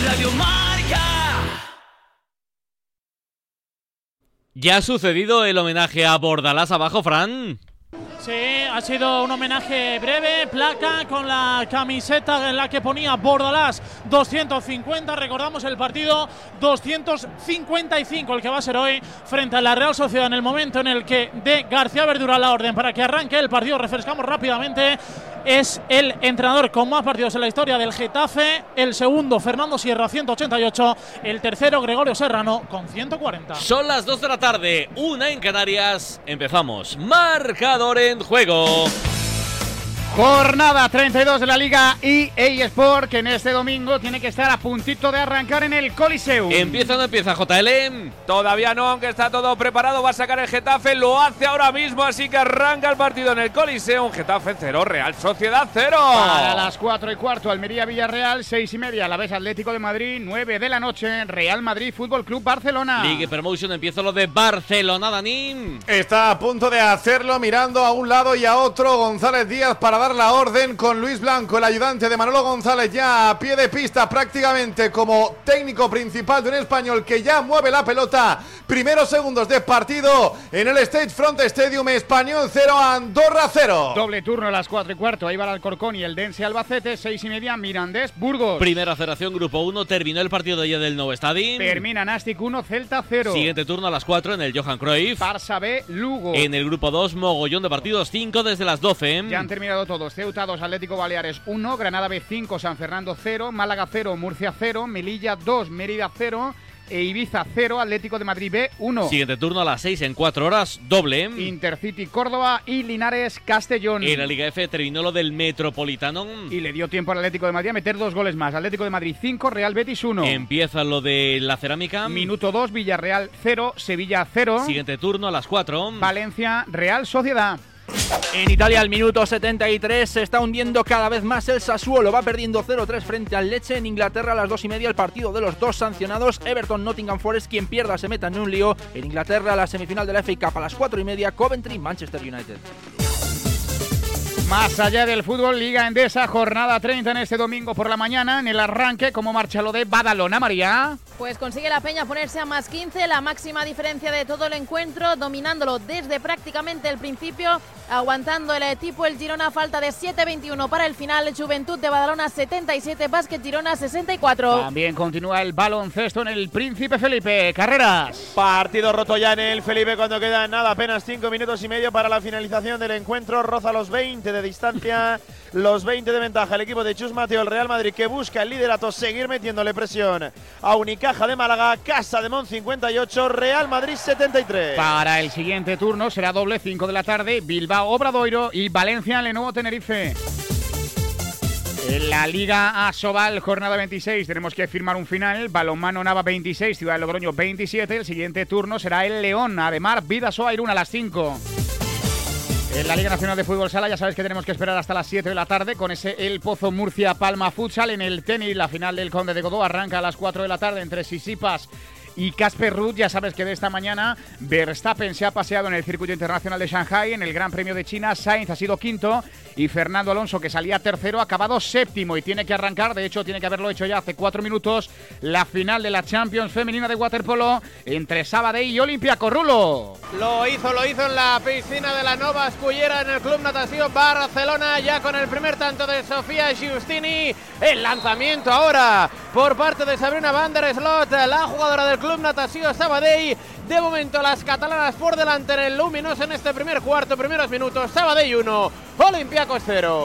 Radio Marca. ¿Ya ha sucedido el homenaje a Bordalás abajo, Fran? Sí, ha sido un homenaje breve, placa con la camiseta en la que ponía Bordalás 250, recordamos el partido 255, el que va a ser hoy frente a la Real Sociedad, en el momento en el que dé García Verdura la orden para que arranque el partido. Refrescamos rápidamente, es el entrenador con más partidos en la historia del Getafe, el segundo Fernando Sierra 188, el tercero Gregorio Serrano con 140. Son las 2 de la tarde, 1 en Canarias, empezamos. Marcador en juego. Jornada 32 de la Liga EA Sport, que en este domingo tiene que estar a puntito de arrancar en el Coliseum. ¿Empieza o no empieza, JL? Todavía no, aunque está todo preparado. Va a sacar el Getafe, lo hace ahora mismo, así que arranca el partido en el Coliseum. Getafe 0, Real Sociedad 0. Para las 4:15, Almería-Villarreal, 6:30, Alavés Atlético de Madrid, 9 de la noche, Real Madrid Fútbol Club Barcelona. Ligue Promotion, empieza lo de Barcelona, Dani. Está a punto de hacerlo, mirando a un lado y a otro González Díaz para dar la orden con Luis Blanco, el ayudante de Manolo González, ya a pie de pista prácticamente como técnico principal de un español que ya mueve la pelota. Primeros segundos de partido en el State Front Stadium. Español 0, Andorra 0. Doble turno a las 4:15, ahí va el Alcorcón y el Dense Albacete, 6:30, Mirandés Burgos. Primera federación, grupo 1, terminó el partido de ayer del Nou Stadium. Termina Nastic 1, Celta 0. Siguiente turno a las 4 en el Johan Cruyff. Barça B, Lugo. En el grupo 2, mogollón de partidos, 5 desde las 12. Ya han terminado todos. Ceuta 2, Atlético Baleares 1, Granada B 5, San Fernando 0, Málaga 0, Murcia 0, Melilla 2, Mérida 0 e Ibiza 0, Atlético de Madrid B 1. Siguiente turno a las 6 en 4 horas, doble. Intercity Córdoba y Linares Castellón. En la Liga F terminó lo del Metropolitano. Y le dio tiempo al Atlético de Madrid a meter 2 goles más. Atlético de Madrid 5, Real Betis 1. Empieza lo de la Cerámica. Minuto 2, Villarreal 0, Sevilla 0. Siguiente turno a las 4. Valencia, Real Sociedad. En Italia, al minuto 73, se está hundiendo cada vez más el Sassuolo. Va perdiendo 0-3 frente al Lecce. En Inglaterra, a las 2:30, el partido de los dos sancionados. Everton, Nottingham Forest, quien pierda se meta en un lío. En Inglaterra, la semifinal de la FA Cup a las 4:30, Coventry, Manchester United. Más allá del fútbol, Liga Endesa, jornada 30 en este domingo por la mañana. En el arranque, ¿cómo marcha lo de Badalona, María? Pues consigue la Peña ponerse a más 15, la máxima diferencia de todo el encuentro, dominándolo desde prácticamente el principio, aguantando el tipo el Girona, falta de 7:21 para el final. Juventud de Badalona 77, Básquet Girona 64. También continúa el baloncesto en el Príncipe Felipe. Carreras. Partido roto ya en el Felipe cuando quedan nada, apenas 5 minutos y medio para la finalización del encuentro. Roza los 20 de distancia, los 20 de ventaja el equipo de Chus Mateo, el Real Madrid, que busca el liderato, seguir metiéndole presión a Unicaja de Málaga, Casa de Mon 58, Real Madrid 73. Para el siguiente turno será doble, 5 de la tarde, Bilbao Obradoiro y Valencia Lenovo Tenerife. En la Liga Asobal, jornada 26, tenemos que firmar un final. Balonmano Nava 26, Ciudad de Logroño 27. El siguiente turno será el León, Ademar Bidasoa Irún a las 5. En la Liga Nacional de Fútbol Sala ya sabes que tenemos que esperar hasta las 7 de la tarde con ese El Pozo Murcia Palma Futsal. En el tenis, la final del Conde de Godó arranca a las 4 de la tarde entre Sisipas y Casper Ruud. Ya sabes que de esta mañana Verstappen se ha paseado en el circuito internacional de Shanghai. En el Gran Premio de China, Sainz ha sido quinto y Fernando Alonso, que salía tercero, ha acabado séptimo y tiene que arrancar, de hecho tiene que haberlo hecho ya hace 4 minutos, la final de la Champions femenina de waterpolo entre Sabadell y Olympiacos. Rulo. Lo hizo en la piscina de la Nova Escullera en el Club Natació Barcelona, ya con el primer tanto de Sofía Giustini. El lanzamiento ahora por parte de Sabrina van der Slot, la jugadora del Club Natació Sabadell. De momento las catalanas por delante en el luminoso en este primer cuarto, primeros minutos. Sabadell 1, Olympiacos 0.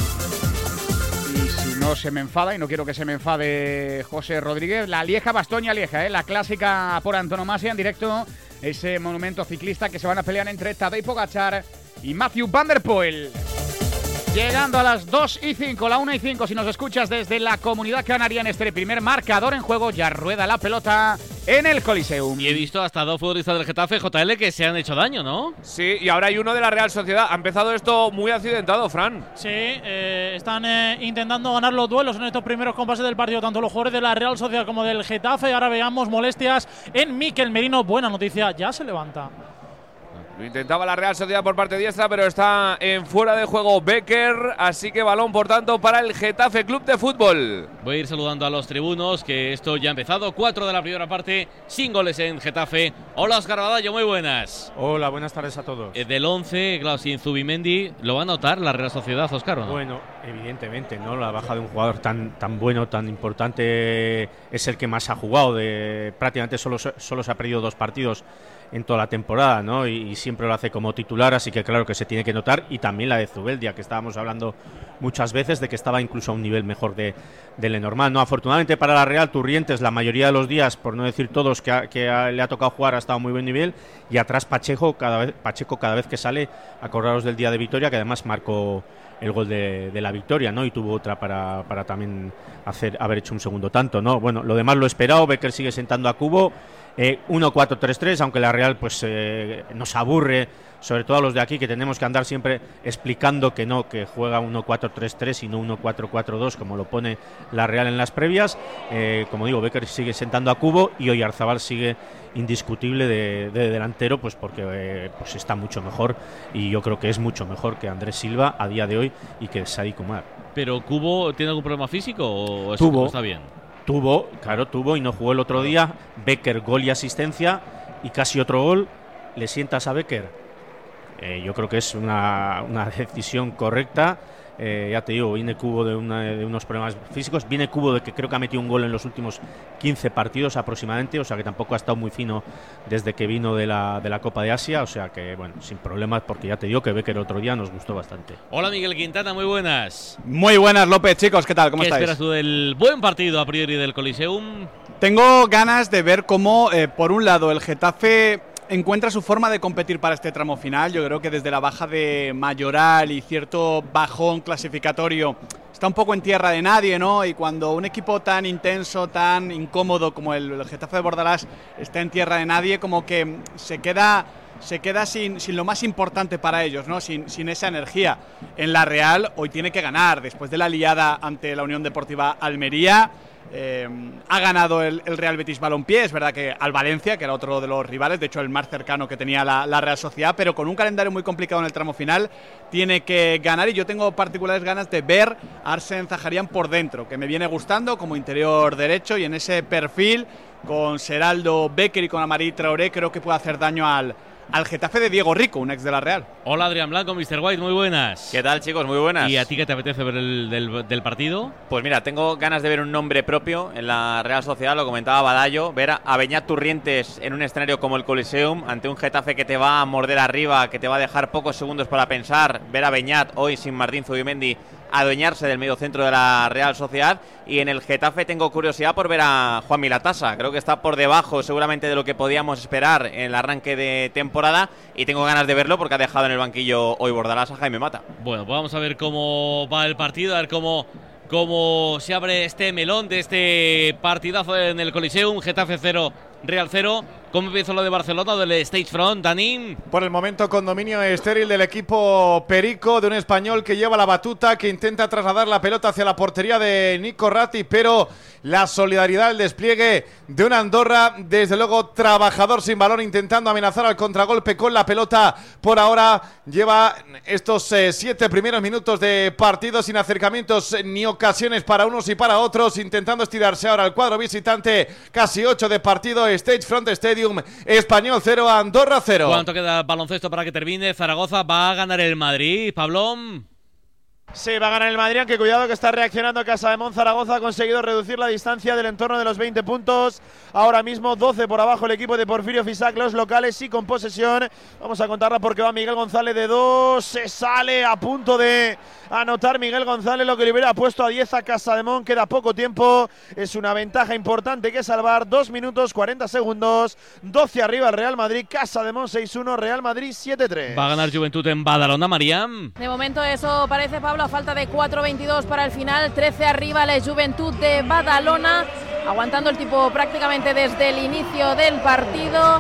Y si no se me enfada, y no quiero que se me enfade José Rodríguez, la Lieja-Bastoña-Lieja, la clásica por antonomasia en directo, ese monumento ciclista que se van a pelear entre Tadej Pogačar y Matthew van der Poel. Llegando a las 2:05, la 1:05, si nos escuchas desde la Comunidad Canaria en este primer marcador en juego, ya rueda la pelota en el Coliseum. Y he visto hasta 2 futbolistas del Getafe, JL, que se han hecho daño, ¿no? Sí, y ahora hay uno de la Real Sociedad. Ha empezado esto muy accidentado, Fran. Sí, están intentando ganar los duelos en estos primeros compases del partido, tanto los jugadores de la Real Sociedad como del Getafe. Ahora veamos molestias en Mikel Merino. Buena noticia, ya se levanta. Lo intentaba la Real Sociedad por parte diestra, pero está en fuera de juego Becker. Así que balón, por tanto, para el Getafe Club de Fútbol. Voy a ir saludando a los tribunos, que esto ya ha empezado. 4 de la primera parte, sin goles en Getafe. Hola, Óscar Badallo, muy buenas. Hola, buenas tardes a todos. Del 11, claro, sin Zubimendi, ¿lo va a notar la Real Sociedad, Óscar, o no? Bueno, evidentemente, ¿no? La baja de un jugador tan bueno, tan importante, es el que más ha jugado. Prácticamente solo se ha perdido 2 partidos en toda la temporada, ¿no? Y siempre lo hace como titular, así que claro que se tiene que notar. Y también la de Zubeldia, que estábamos hablando muchas veces de que estaba incluso a un nivel mejor de Lenormand, ¿no? Afortunadamente para la Real, Turrientes la mayoría de los días, por no decir todos, que le ha tocado jugar, ha estado a muy buen nivel. Y atrás Pacheco cada vez que sale, acordaros del día de Vitoria, que además marcó el gol de la victoria, ¿no? Y tuvo otra para también haber hecho un segundo tanto, ¿no? Bueno, lo demás lo esperado. Becker sigue sentando a Cubo. 1-4-3-3, aunque la Real pues nos aburre, sobre todo a los de aquí, que tenemos que andar siempre explicando que no, que juega 1-4-3-3 y no 1-4-4-2 como lo pone la Real en las previas. Como digo, Becker sigue sentando a Cubo y Oyarzabal sigue indiscutible de delantero, pues porque pues está mucho mejor, y yo creo que es mucho mejor que Andrés Silva a día de hoy y que Sadik Umar. ¿Pero Cubo tiene algún problema físico o está bien? Tuvo y no jugó el otro día. Becker, gol y asistencia, y casi otro gol. ¿Le sientas a Becker? Yo creo que es una decisión correcta. Ya te digo, viene Cubo de unos problemas físicos. Viene Cubo de que creo que ha metido un gol en los últimos 15 partidos aproximadamente, o sea que tampoco ha estado muy fino desde que vino de la Copa de Asia, o sea que bueno, sin problemas, porque ya te digo que Becker otro día nos gustó bastante. Hola, Miguel Quintana, muy buenas. Muy buenas, López, chicos, ¿qué tal? ¿Cómo estáis? ¿Qué esperas tú del buen partido a priori del Coliseum? Tengo ganas de ver cómo, por un lado, el Getafe encuentra su forma de competir para este tramo final. Yo creo que desde la baja de Mayoral y cierto bajón clasificatorio está un poco en tierra de nadie, ¿no? Y cuando un equipo tan intenso, tan incómodo como el Getafe de Bordalás está en tierra de nadie, como que se queda sin lo más importante para ellos, ¿no? Sin esa energía. En la Real hoy tiene que ganar, después de la liada ante la Unión Deportiva Almería. Ha ganado el Real Betis Balompié, es verdad que al Valencia, que era otro de los rivales, de hecho el más cercano que tenía la Real Sociedad, pero con un calendario muy complicado en el tramo final, tiene que ganar, y yo tengo particulares ganas de ver a Arsène Zaharian por dentro, que me viene gustando como interior derecho, y en ese perfil con Seraldo, Becker y con Amari Traoré creo que puede hacer daño al Getafe de Diego Rico, un ex de la Real. Hola, Adrián Blanco, Mr. White, muy buenas. ¿Qué tal, chicos? Muy buenas. ¿Y a ti qué te apetece ver del partido? Pues mira, tengo ganas de ver un nombre propio en la Real Sociedad, lo comentaba Badallo, ver a Beñat Turrientes en un escenario como el Coliseum, ante un Getafe que te va a morder arriba, que te va a dejar pocos segundos para pensar. Ver a Beñat hoy sin Martín Zubimendi adueñarse del mediocentro de la Real Sociedad. Y en el Getafe tengo curiosidad por ver a Juanmi Latasa. Creo que está por debajo seguramente de lo que podíamos esperar en el arranque de temporada, y tengo ganas de verlo porque ha dejado en el banquillo hoy Bordalás a Jaime Mata. Bueno, pues vamos a ver cómo va el partido, a ver cómo se abre este melón de este partidazo en el Coliseum. Getafe 0, Real 0. ¿Cómo empieza lo de Barcelona, del Stage Front, Dani? Por el momento con dominio estéril del equipo perico, de un español que lleva la batuta, que intenta trasladar la pelota hacia la portería de Nico Ratti, pero la solidaridad, el despliegue de un Andorra, desde luego trabajador sin balón, intentando amenazar al contragolpe con la pelota. Por ahora lleva estos 7 primeros minutos de partido sin acercamientos ni ocasiones para unos y para otros, intentando estirarse ahora el cuadro visitante. Casi 8 de partido, Stage Front Stadium, Español 0, Andorra 0. ¿Cuánto queda baloncesto para que termine? Zaragoza va a ganar el Madrid, Pablón. Sí, va a ganar el Madrid, aunque cuidado que está reaccionando Casademont. Zaragoza ha conseguido reducir la distancia del entorno de los 20 puntos. Ahora mismo 12 por abajo el equipo de Porfirio Fisac, los locales y con posesión. Vamos a contarla porque va Miguel González de 2. Se sale a punto de anotar Miguel González, lo que le hubiera puesto a 10 a Casademont. Queda poco tiempo. Es una ventaja importante que salvar. 2 minutos 40 segundos. 12 arriba el Real Madrid. Casademont 6-1. Real Madrid 7-3. Va a ganar Juventud en Badalona, Mariam. De momento eso parece, Pablo, a falta de 4.22 para el final. 13 arriba la Juventud de Badalona, aguantando el tipo prácticamente desde el inicio del partido.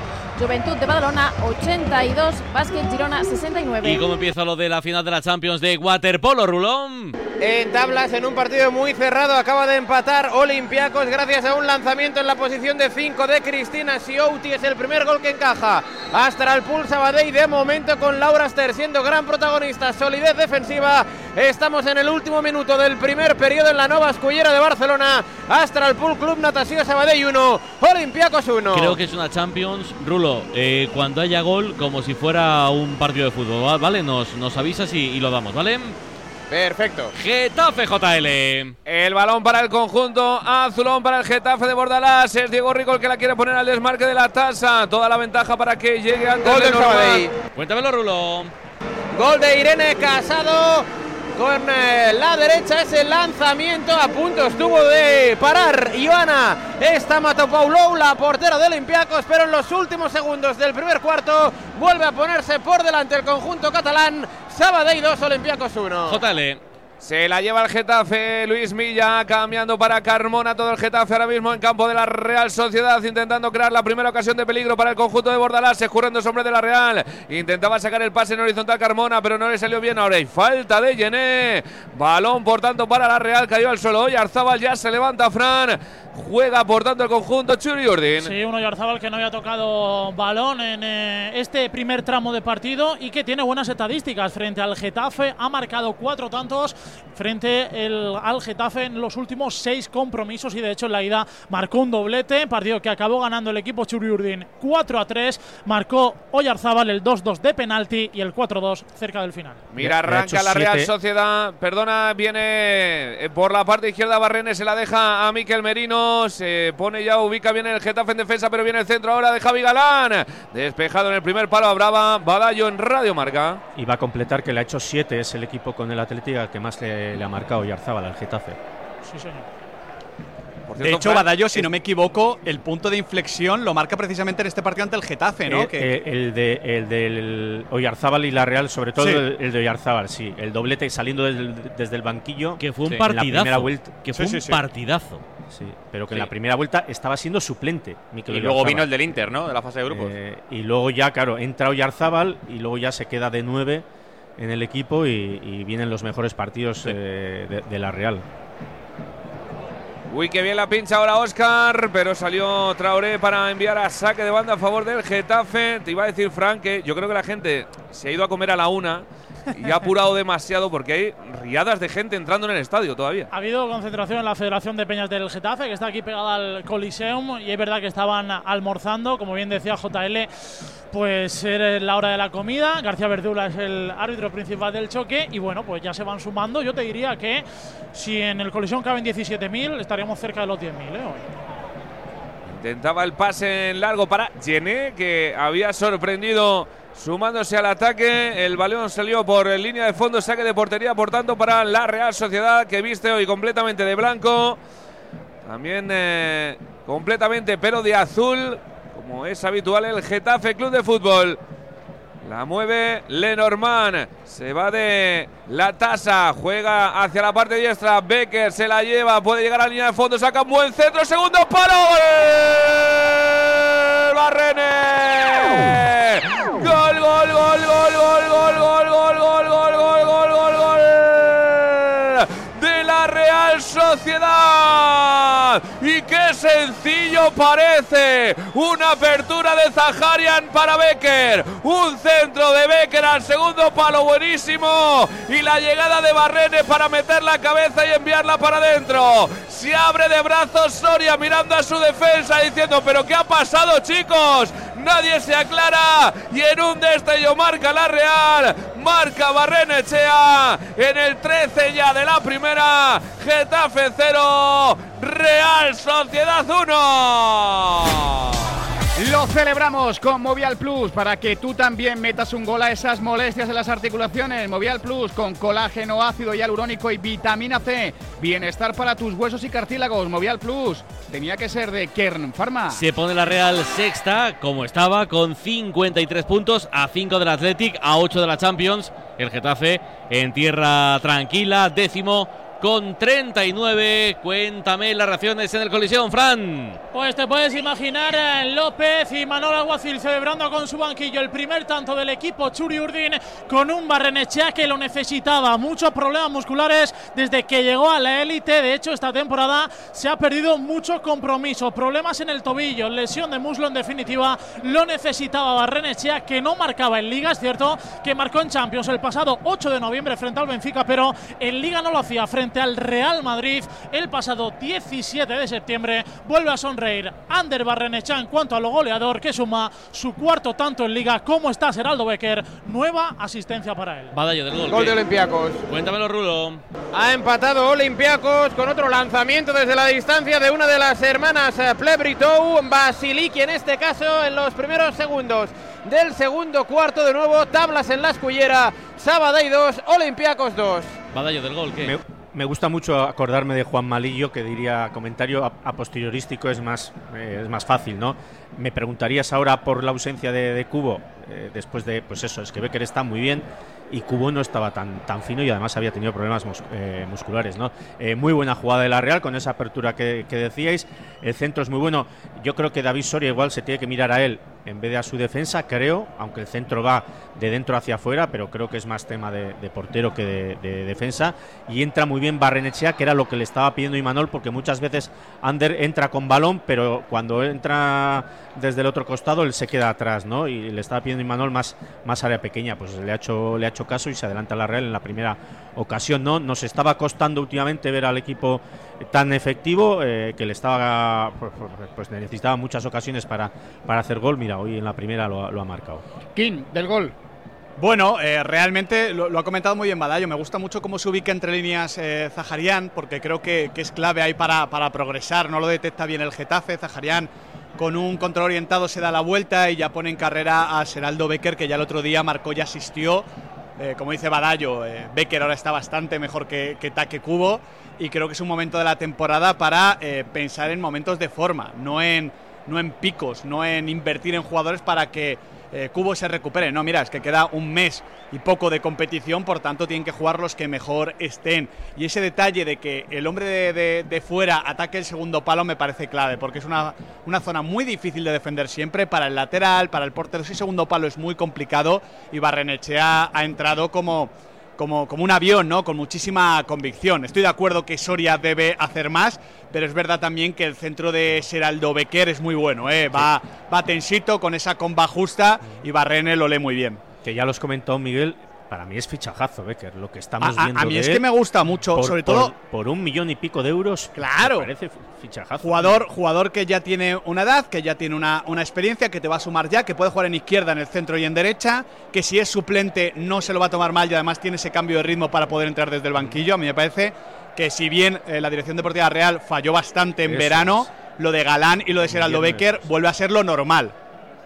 Juventud de Badalona 82, Básquet Girona 69. ¿Y cómo empieza lo de la final de la Champions de waterpolo, Rulón? En tablas, en un partido muy cerrado, acaba de empatar Olympiacos gracias a un lanzamiento en la posición de 5 de Cristina Siouti. Es el primer gol que encaja Astralpool Sabadell, de momento con Laura Ster siendo gran protagonista. Solidez defensiva. Estamos en el último minuto del primer periodo en la Nova Escullera de Barcelona. Astralpool Club Natació Sabadell 1, Olympiacos 1. Creo que es una Champions, Rulo, cuando haya gol, como si fuera un partido de fútbol, ¿vale? Nos avisas y lo damos, ¿vale? Perfecto. Getafe JL. El balón para el conjunto azulón, para el Getafe de Bordalás. Es Diego Rico el que la quiere poner al desmarque de la tasa. Toda la ventaja para que llegue antes del Sabadell. Cuéntamelo, Rulo. Gol de Irene Casado. Con la derecha ese lanzamiento, a punto estuvo de parar Ioana Stamatopoulou, la portera de Olympiacos, pero en los últimos segundos del primer cuarto vuelve a ponerse por delante el conjunto catalán. Sabadell 2, Olympiacos 1. JL. Se la lleva el Getafe, Luis Milla cambiando para Carmona, todo el Getafe ahora mismo en campo de la Real Sociedad, intentando crear la primera ocasión de peligro para el conjunto de Bordalás, escurriendo sobre de la Real, intentaba sacar el pase en horizontal Carmona, pero no le salió bien. Ahora hay falta de Yené, balón por tanto para la Real, cayó al suelo Oyarzábal, ya se levanta Fran, juega por tanto el conjunto Churi Urdin. Sí, un Oyarzábal que no había tocado balón en este primer tramo de partido y que tiene buenas estadísticas frente al Getafe, ha marcado 4 tantos frente al Getafe en los últimos 6 compromisos y de hecho en la ida marcó un doblete, partido que acabó ganando el equipo Churi Urdin 4-3, marcó Oyarzábal el 2-2 de penalti y el 4-2 cerca del final. Mira, arranca la Real Sociedad, viene por la parte izquierda Barrene, se la deja a Miquel Merino, se pone ya, ubica bien el Getafe en defensa, pero viene el centro ahora de Javi Galán, despejado en el primer palo a Brava, Badallo en Radio Marca. Y va a completar que le ha hecho 7, es el equipo con el Atlético que más le ha marcado Oyarzábal al Getafe. Sí, señor. De hecho, Badallo, si no me equivoco, el punto de inflexión lo marca precisamente en este partido ante el Getafe, ¿no? El del Oyarzábal y la Real, sobre todo sí. el de Oyarzábal, sí. El doblete saliendo desde el banquillo. Que fue un partidazo. Que fue un partidazo. Sí, pero que en la primera vuelta estaba siendo suplente. Y luego vino el del Inter, ¿no? De la fase de grupos. Y luego ya, claro, entra Oyarzábal y luego ya se queda de 9 en el equipo y vienen los mejores partidos de la Real. Uy, que bien la pincha ahora Óscar, pero salió Traoré para enviar a saque de banda a favor del Getafe. Te iba a decir, Frank, que yo creo que la gente se ha ido a comer a la 1 y ha apurado demasiado porque hay riadas de gente entrando en el estadio todavía. Ha habido concentración en la Federación de Peñas del Getafe, que está aquí pegada al Coliseum, y es verdad que estaban almorzando, como bien decía JL, pues era la hora de la comida. García Verdula es el árbitro principal del choque y bueno, pues ya se van sumando. Yo te diría que si en el Coliseum caben 17.000, estaríamos cerca de los 10.000 hoy. Intentaba el pase en largo para Yené, que había sorprendido sumándose al ataque. El balón salió por línea de fondo, saque de portería, por tanto, para la Real Sociedad, que viste hoy completamente de blanco. También completamente, pero de azul, como es habitual el Getafe Club de Fútbol. La mueve Lenormand, se va de la tasa, juega hacia la parte diestra, Becker se la lleva, puede llegar a la línea de fondo, saca un buen centro, segundo palo, ¡gol! Barrene, gol, gol, gol, gol, gol, gol, gol, gol, gol, gol, gol, gol, gol, gol de la Real Sociedad. Y qué sencillo parece, una apertura de Zaharian para Becker, un centro de Becker al segundo palo buenísimo y la llegada de Barrene para meter la cabeza y enviarla para adentro. Se abre de brazos Soria mirando a su defensa diciendo, pero ¿qué ha pasado, chicos? Nadie se aclara y en un destello marca la Real, marca Barrenechea en el 13 ya de la primera. Getafe 0, Real Sociedad 1. Lo celebramos con Movial Plus para que tú también metas un gol a esas molestias en las articulaciones. Movial Plus con colágeno, ácido hialurónico y vitamina C. Bienestar para tus huesos y cartílagos. Movial Plus tenía que ser de Kern Pharma. Se pone la Real sexta, como estaba, con 53 puntos, a 5 del Athletic, a 8 de la Champions. El Getafe en tierra tranquila, décimo, con 39. Cuéntame las reacciones en el Coliseum, Fran. Pues te puedes imaginar a López y Manol Alguacil celebrando con su banquillo el primer tanto del equipo Txuri Urdin, con un Barrenechea que lo necesitaba. Muchos problemas musculares desde que llegó a la élite. De hecho, esta temporada se ha perdido muchos compromisos, problemas en el tobillo, lesión de muslo. En definitiva, lo necesitaba Barrenechea, que no marcaba en Liga. Es cierto que marcó en Champions el pasado 8 de noviembre frente al Benfica, pero en Liga no lo hacía frente al Real Madrid el pasado 17 de septiembre. Vuelve a sonreír Ander Barrenechea en cuanto a lo goleador, que suma su cuarto tanto en Liga. ¿Cómo está Seraldo Becker? Nueva asistencia para él. Badallo del gol. Gol de Olympiacos. Cuéntamelo, Rulo. Ha empatado Olympiacos con otro lanzamiento desde la distancia de una de las hermanas Plebritou, Basiliki en este caso, en los primeros segundos del segundo cuarto. De nuevo tablas en la escullera. Sabadell 2, Olympiacos 2. Badallo del gol, ¿qué? Me gusta mucho acordarme de Juan Malillo, que diría comentario a posterioristico es más fácil, ¿no? Me preguntarías ahora por la ausencia de Cubo, después de, pues eso, es que Becker está muy bien y Cubo no estaba tan fino y además había tenido problemas musculares, ¿no? Muy buena jugada de la Real con esa apertura que decíais. El centro es muy bueno. Yo creo que David Soria igual se tiene que mirar a él en vez de a su defensa, creo, aunque el centro va de dentro hacia afuera, pero creo que es más tema de portero que de defensa. Y entra muy bien Barrenechea, que era lo que le estaba pidiendo Imanol, porque muchas veces Ander entra con balón, pero cuando entra desde el otro costado él se queda atrás, ¿no? Y le estaba pidiendo Imanol más área pequeña, pues le ha hecho caso y se adelanta la Real en la primera ocasión, ¿no? Nos estaba costando últimamente ver al equipo tan efectivo, que le estaba pues necesitaba muchas ocasiones para hacer gol. Mira, hoy en la primera lo ha marcado. King, del gol. Bueno, realmente lo ha comentado muy bien Badallo. Me gusta mucho cómo se ubica entre líneas Zaharian, porque creo que es clave ahí para progresar. No lo detecta bien el Getafe. Zaharian, con un control orientado, se da la vuelta y ya pone en carrera a Seraldo Becker, que ya el otro día marcó y asistió. Como dice Badallo, Becker ahora está bastante mejor que Take Cubo, y creo que es un momento de la temporada para pensar en momentos de forma, no en picos, no en invertir en jugadores para que Cubo se recupere. No, mira, es que queda un mes y poco de competición, por tanto tienen que jugar los que mejor estén. Y ese detalle de que el hombre de fuera ataque el segundo palo me parece clave, porque es una zona muy difícil de defender siempre. Para el lateral, para el portero, ese segundo palo es muy complicado, y Barrenechea ha entrado como un avión, ¿no? Con muchísima convicción. Estoy de acuerdo que Soria debe hacer más, pero es verdad también que el centro de Seraldo Becker es muy bueno, ¿eh? Sí. Va tensito, con esa comba justa, y Barrene lo lee muy bien. Que ya los comentó Miguel, para mí es fichajazo Becker, lo que estamos viendo. A mí es que me gusta mucho, sobre todo por 1,5 millones de euros. Claro. Me parece fichajazo. Jugador que ya tiene una edad, que ya tiene una experiencia, que te va a sumar ya, que puede jugar en izquierda, en el centro y en derecha, que si es suplente no se lo va a tomar mal, y además tiene ese cambio de ritmo para poder entrar desde el banquillo. A mí me parece que, si bien la Dirección Deportiva Real falló bastante en verano, lo de Galán y lo de Seraldo Becker vuelve a ser lo normal.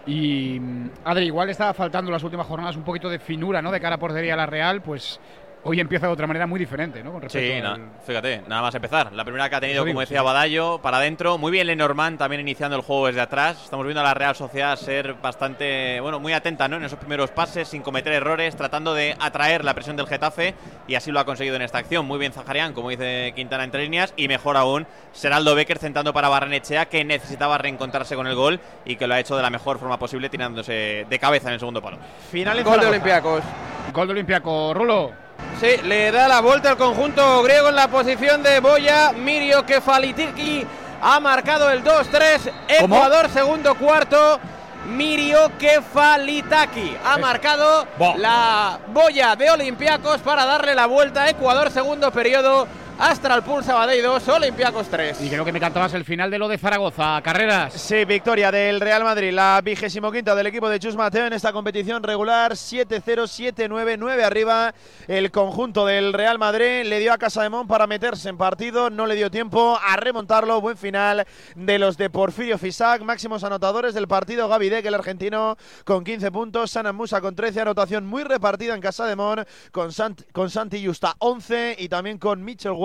Y Adri, igual estaba faltando las últimas jornadas un poquito de finura, ¿no? De cara a portería a la Real, pues hoy empieza de otra manera muy diferente, ¿no? Con respecto fíjate, nada más empezar. La primera que ha tenido, como decía Badallo, para adentro. Muy bien Lenormand también iniciando el juego desde atrás. Estamos viendo a la Real Sociedad ser bastante, muy atenta, ¿no? En esos primeros pases, sin cometer errores, tratando de atraer la presión del Getafe, y así lo ha conseguido en esta acción. Muy bien Zaharian, como dice Quintana, entre líneas, y mejor aún Seraldo Becker centrando para Barrenechea, que necesitaba reencontrarse con el gol y que lo ha hecho de la mejor forma posible, tirándose de cabeza en el segundo palo. Gol de Olympiacos. Gol de Olympiacos, Rulo. Sí, le da la vuelta al conjunto griego en la posición de Boya. Mirio Kefalitiki ha marcado el 2-3. Ecuador, segundo cuarto. Mirio Kefalitaki ha marcado la Boya de Olympiacos para darle la vuelta a Ecuador, segundo periodo. Astralpool Sabadell 2, Olympiacos 3. Y creo que me cantabas el final de lo de Zaragoza. Carreras. Sí, victoria del Real Madrid, la 25ª del equipo de Chus Mateo en esta competición regular. 7-0, 7-9, 9 arriba. El conjunto del Real Madrid le dio a Casademón para meterse en partido. No le dio tiempo a remontarlo. Buen final de los de Porfirio Fisac. Máximos anotadores del partido: Gaby Deck, el argentino, con 15 puntos. Sanan Musa con 13. Anotación muy repartida en Casademón, con Santi Justa 11, y también con Mitchell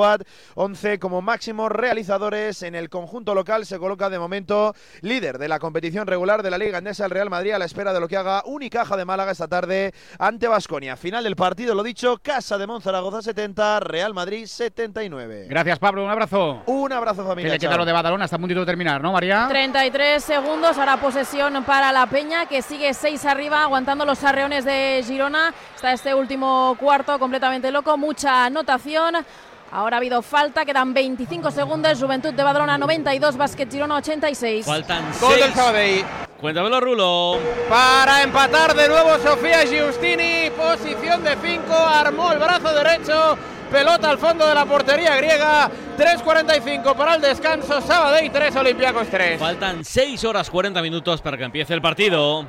Squad, 11 como máximos realizadores. En el conjunto local se coloca de momento líder de la competición regular de la Liga Endesa, el Real Madrid, a la espera de lo que haga Unicaja de Málaga esta tarde ante Baskonia. Final del partido, lo dicho, Casa de Monzaragoza 70, Real Madrid 79. Gracias, Pablo, un abrazo. Un abrazo, familia. Que le queda lo de Badalona hasta un puntito de terminar, ¿no, María? 33 segundos, ahora posesión para la Peña, que sigue 6 arriba, aguantando los arreones de Girona. Está este último cuarto completamente loco, mucha anotación. Ahora ha habido falta, quedan 25 segundos. Juventud de Badalona 92, Básquet Girona 86. Faltan 6. Gol del Sabadell. Cuéntamelo, Rulo. Para empatar de nuevo Sofía Giustini, posición de 5, armó el brazo derecho, pelota al fondo de la portería griega. 3:45 para el descanso, Sabadell 3, Olympiacos 3. Faltan 6 horas 40 minutos para que empiece el partido.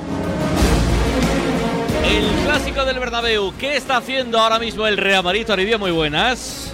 El clásico del Bernabéu. ¿Qué está haciendo ahora mismo el Real Madrid? Toribio, muy buenas.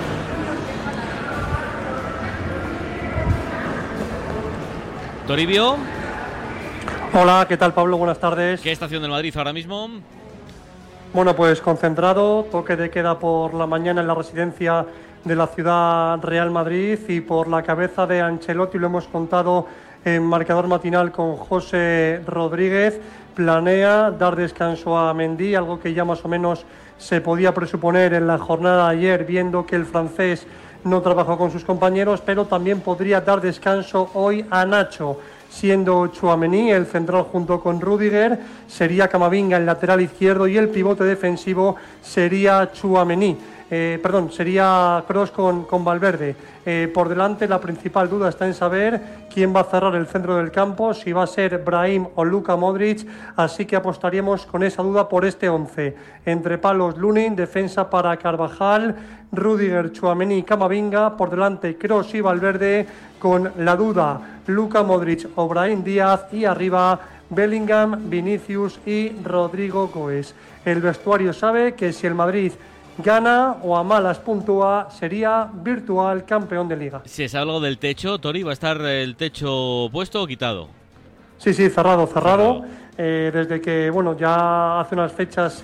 Toribio. Hola, ¿qué tal, Pablo? Buenas tardes. ¿Qué está haciendo el Madrid ahora mismo? Bueno, pues concentrado, toque de queda por la mañana en la residencia de la ciudad Real Madrid, y por la cabeza de Ancelotti, lo hemos contado en marcador matinal con José Rodríguez, planea dar descanso a Mendy, algo que ya más o menos se podía presuponer en la jornada de ayer, viendo que el francés no trabajó con sus compañeros, pero también podría dar descanso hoy a Nacho, siendo Tchouaméni el central junto con Rüdiger, sería Camavinga el lateral izquierdo y el pivote defensivo sería Tchouaméni. Sería Kroos con Valverde. Por delante, la principal duda está en saber quién va a cerrar el centro del campo, si va a ser Brahim o Luka Modric, así que apostaríamos con esa duda por este 11. Entre palos, Lunin, defensa para Carvajal, Rüdiger, Tchouaméni y Camavinga, por delante Kroos y Valverde, con la duda Luka Modric o Brahim Díaz, y arriba Bellingham, Vinicius y Rodrigo Goes. El vestuario sabe que si el Madrid gana o a malas puntúa, sería virtual campeón de Liga. Si es algo del techo, Tori, ¿va a estar el techo puesto o quitado? Sí, cerrado. Desde que, bueno, ya hace unas fechas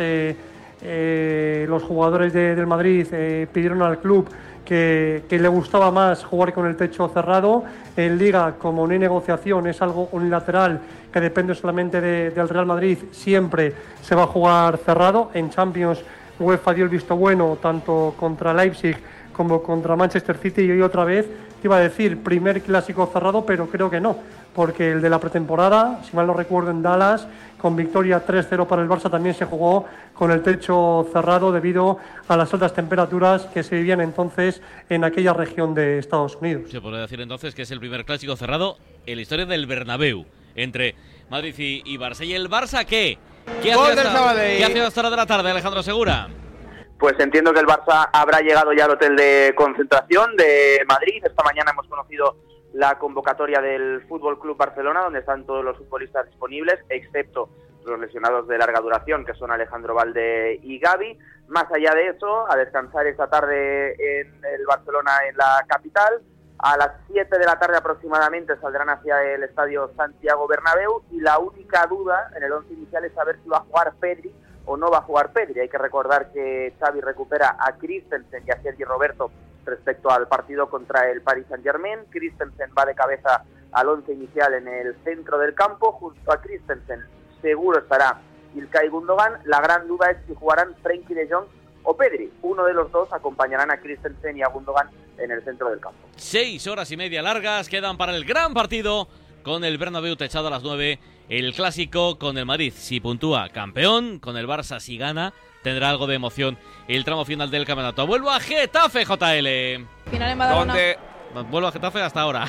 los jugadores del Madrid pidieron al club que le gustaba más jugar con el techo cerrado. En Liga, como no hay negociación, es algo unilateral que depende solamente del Real Madrid, siempre se va a jugar cerrado. En Champions, UEFA dio el visto bueno tanto contra Leipzig como contra Manchester City, y hoy otra vez te iba a decir primer clásico cerrado, pero creo que no, porque el de la pretemporada, si mal no recuerdo, en Dallas, con victoria 3-0 para el Barça, también se jugó con el techo cerrado debido a las altas temperaturas que se vivían entonces en aquella región de Estados Unidos. Se puede decir entonces que es el primer clásico cerrado en la historia del Bernabéu entre Madrid y Barça. ¿Y el Barça qué? ¿Qué hace hasta hora de la tarde, Alejandro Segura? Pues entiendo que el Barça habrá llegado ya al hotel de concentración de Madrid. Esta mañana hemos conocido la convocatoria del Fútbol Club Barcelona, donde están todos los futbolistas disponibles, excepto los lesionados de larga duración, que son Alejandro Valde y Gavi. Más allá de eso, a descansar esta tarde en el Barcelona, en la capital. A las 7 de la tarde aproximadamente saldrán hacia el estadio Santiago Bernabéu, y la única duda en el 11 inicial es saber si va a jugar Pedri o no va a jugar Pedri. Hay que recordar que Xavi recupera a Christensen y a Sergi Roberto respecto al partido contra el Paris Saint-Germain. Christensen va de cabeza al 11 inicial en el centro del campo. Junto a Christensen seguro estará Ilkay Gundogan. La gran duda es si jugarán Frenkie de Jong o Pedri. Uno de los dos acompañarán a Christensen y a Gundogan en el centro del campo. 6 horas y media largas quedan para el gran partido con el Bernabéu techado a las 9. El clásico con el Madrid si puntúa, campeón. Con el Barça si gana, tendrá algo de emoción el tramo final del campeonato. Vuelvo a Getafe, JL. Final en Badalona. Vuelvo a Getafe hasta ahora.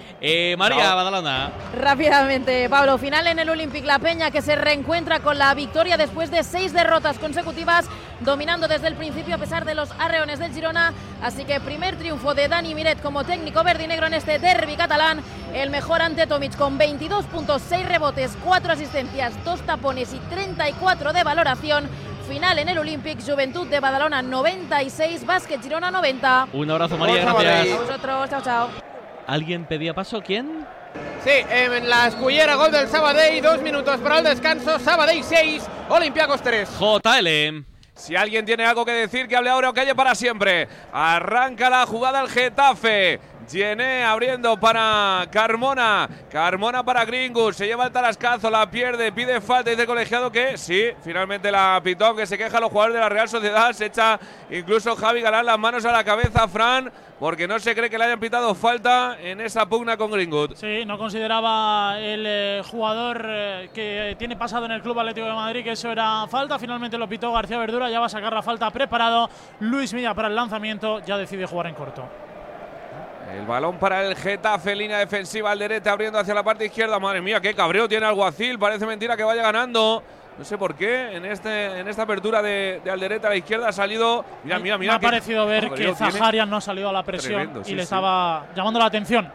María, Badalona. Rápidamente, Pablo. Final en el Olympique La Peña, que se reencuentra con la victoria después de 6 derrotas consecutivas, dominando desde el principio a pesar de los arreones del Girona. Así que primer triunfo de Dani Miret como técnico verdinegro en este derbi catalán. El mejor ante Tomic con 22 puntos, 6 rebotes, 4 asistencias, 2 tapones y 34 de valoración. Final en el Olympic, Juventud de Badalona 96, Básquet Girona 90. Un abrazo, María, gracias. A vosotros, chao, chao. ¿Alguien pedía paso? ¿Quién? Sí, en la Escullera, gol del Sabadell, 2 minutos para el descanso. Sabadell 6, Olympiacos 3. JL. Si alguien tiene algo que decir, que hable ahora o calle para siempre. Arranca la jugada el Getafe. Gené abriendo para Carmona. Carmona para Greenwood. Se lleva el tarascazo, la pierde, pide falta. Dice el colegiado que sí, finalmente la pitó, que se queja los jugadores de la Real Sociedad. Se echa incluso Javi Galán las manos a la cabeza, Fran, porque no se cree que le hayan pitado falta en esa pugna con Greenwood. Sí, no consideraba el jugador que tiene pasado en el Club Atlético de Madrid que eso era falta. Finalmente lo pitó García Verdura. Ya va a sacar la falta preparado Luis Milla para el lanzamiento. Ya decide jugar en corto. El balón para el Getafe, línea defensiva, Alderete abriendo hacia la parte izquierda. Madre mía, qué cabreo tiene Alguacil. Parece mentira que vaya ganando. No sé por qué. En esta apertura de Alderete a la izquierda ha salido. Mira. Me ha parecido ver que Zaharian no ha se ha ido a la presión. Tremendo, sí, y le estaba llamando la atención.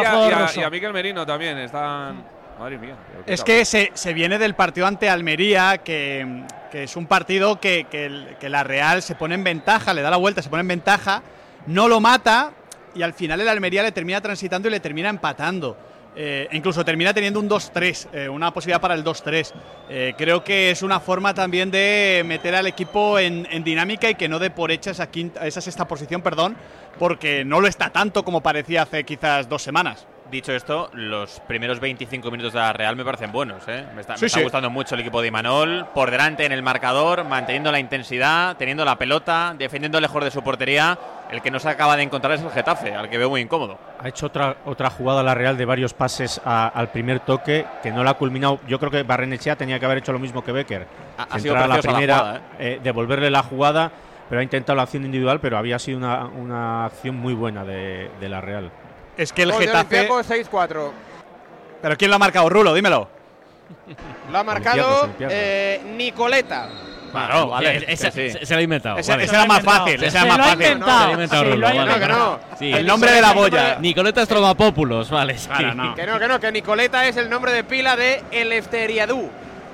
Y a Miquel Merino también. Están. Madre mía. Es que se viene del partido ante Almería, que es un partido que la Real se pone en ventaja, le da la vuelta, se pone en ventaja, no lo mata. Y al final el Almería le termina transitando y le termina empatando. Incluso termina teniendo un 2-3, una posibilidad para el 2-3. Creo que es una forma también de meter al equipo en dinámica y que no dé por hecha esa sexta posición, porque no lo está tanto como parecía hace quizás 2 semanas. Dicho esto, los primeros 25 minutos de la Real me parecen buenos, ¿eh? Me está gustando mucho el equipo de Imanol. Por delante en el marcador, manteniendo la intensidad, teniendo la pelota, defendiendo lejos de su portería. El que no se acaba de encontrar es el Getafe, al que veo muy incómodo. Ha hecho otra jugada la Real de varios pases al primer toque, que no la ha culminado. Yo creo que Barrenechea tenía que haber hecho lo mismo que Becker. Ha sido entrar a la primera, jugada, devolverle la jugada, pero ha intentado la acción individual, pero había sido una acción muy buena de la Real. Es que el Getafe… 6-4. ¿Pero quién lo ha marcado, Rulo? Dímelo. Lo ha marcado Nicoleta. Claro, vale. Se lo ha inventado. Ese era más fácil. Se lo ha inventado. El nombre de la boya. Nicoleta Strodopopoulos, vale. Sí. Claro, no. Que Nicoleta es el nombre de pila de Eleftheriadou.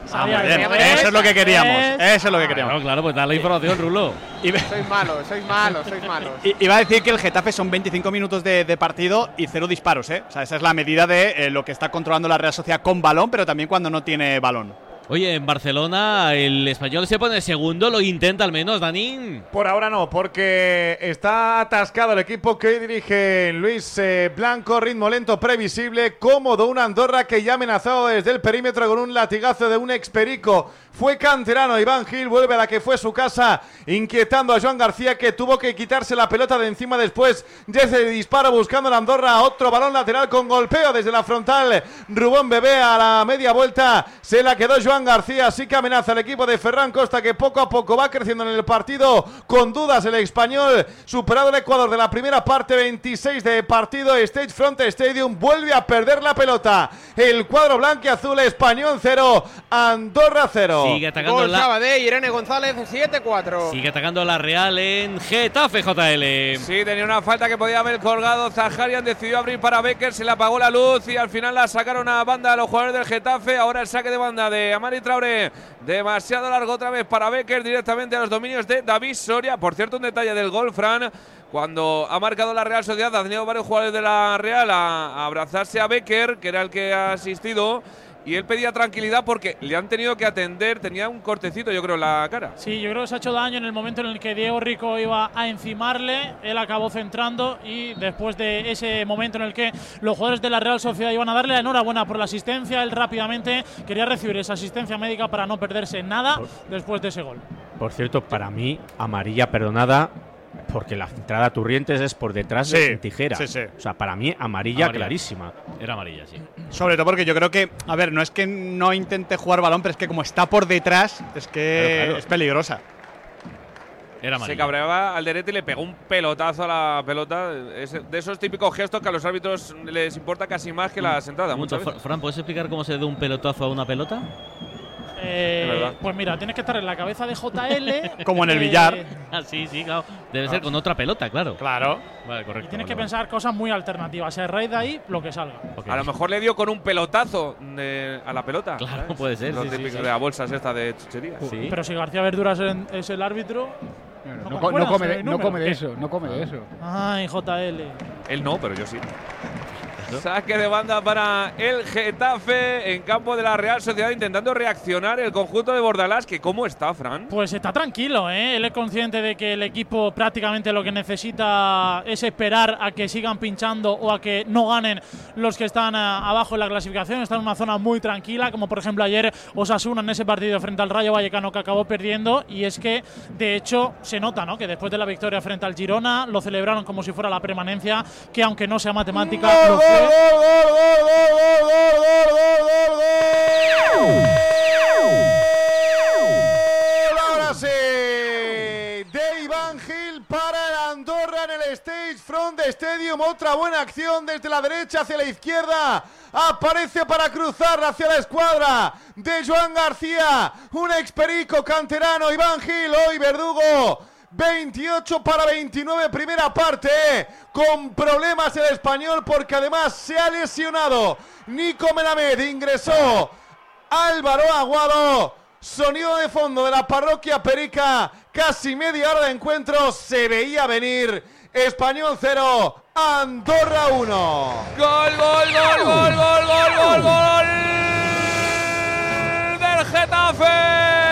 Eso es lo que queríamos. Eso es lo que queríamos. Claro, pues da la información, Rulo. Sois malos. Iba a decir que el Getafe son 25 minutos de partido y 0 disparos, ¿eh? O sea, esa es la medida de lo que está controlando la Real Sociedad con balón, pero también cuando no tiene balón. Oye, en Barcelona el Español se pone segundo, lo intenta al menos, Danín. Por ahora no, porque está atascado el equipo que hoy dirige Luis Blanco, ritmo lento, previsible, cómodo, una Andorra que ya ha amenazado desde el perímetro con un latigazo de un experico. Fue canterano, Iván Gil vuelve a la que fue su casa, inquietando a Joan García, que tuvo que quitarse la pelota de encima después de ese disparo, buscando la Andorra. Otro balón lateral con golpeo desde la frontal. Rubón Bebé a la media vuelta, se la quedó Joan García. Sí que amenaza el equipo de Ferran Costa, que poco a poco va creciendo en el partido. Con dudas el español, superado el Ecuador de la primera parte, 26 de partido. State Front Stadium vuelve a perder la pelota. El cuadro blanquiazul, Español 0, Andorra 0. Sigue atacando Irene González, 7-4. Sigue atacando la Real en Getafe, JL. Sí, tenía una falta que podía haber colgado Zaharian, decidió abrir para Becker, se le apagó la luz y al final la sacaron a banda a los jugadores del Getafe. Ahora el saque de banda de Amari Traoré, demasiado largo otra vez para Becker, directamente a los dominios de David Soria. Por cierto, un detalle del gol, Fran, cuando ha marcado la Real Sociedad, ha tenido varios jugadores de la Real a abrazarse a Becker, que era el que ha asistido. Y él pedía tranquilidad porque le han tenido que atender, tenía un cortecito, yo creo, en la cara. Sí, yo creo que se ha hecho daño en el momento en el que Diego Rico iba a encimarle. Él acabó centrando y después de ese momento en el que los jugadores de la Real Sociedad iban a darle la enhorabuena por la asistencia, él rápidamente quería recibir esa asistencia médica para no perderse nada después de ese gol. Por cierto, para mí, amarilla perdonada, porque la entrada a Turrientes es por detrás de tijera. Sí. O sea, para mí, amarilla clarísima. Era amarilla, sí. Sobre todo porque yo creo que, a ver, no es que no intente jugar balón, pero es que como está por detrás, es que claro. Es peligrosa. Era amarilla. Se cabreaba Alderete y le pegó un pelotazo a la pelota. Es de esos típicos gestos que a los árbitros les importa casi más que la sentada. Fran, ¿puedes explicar cómo se da un pelotazo a una pelota? Pues mira, tienes que estar en la cabeza de JL. Como en el billar. Sí, claro. Debe ser con otra pelota, claro. Claro. Vale, correcto. Y tienes que pensar cosas muy alternativas. A raíz de ahí, lo que salga. Okay. A lo mejor le dio con un pelotazo a la pelota. Claro, ¿sabes? puede ser. Los típicos de las bolsas esta de chucherías. Sí. Pero si García Verdura es el árbitro. No come de eso. Ay, JL. Él no, pero yo sí. Saque de banda para el Getafe en campo de la Real Sociedad, intentando reaccionar el conjunto de Bordalás. Que ¿cómo está, Fran? Pues está tranquilo, ¿eh? Él es consciente de que el equipo prácticamente lo que necesita es esperar a que sigan pinchando o a que no ganen los que están abajo en la clasificación. Está en una zona muy tranquila, como por ejemplo ayer Osasuna en ese partido frente al Rayo Vallecano, que acabó perdiendo. Y es que de hecho se nota, ¿no?, que después de la victoria frente al Girona lo celebraron como si fuera la permanencia, que aunque no sea matemática, lo fue. Ahora sí, de Iván Gil para el Andorra en el Stage Front de Stadium. Otra buena acción desde la derecha hacia la izquierda. Aparece para cruzar hacia la escuadra de Joan García, un experico canterano. Iván Gil, hoy Verdugo. 28-29, primera parte, con problemas el Español porque además se ha lesionado Nico Melamed, ingresó Álvaro Aguado. Sonido de fondo de la parroquia Perica, casi media hora de encuentro, se veía venir. Español 0, Andorra 1. Gol, gol, gol, gol, gol, gol, gol, gol del Getafe.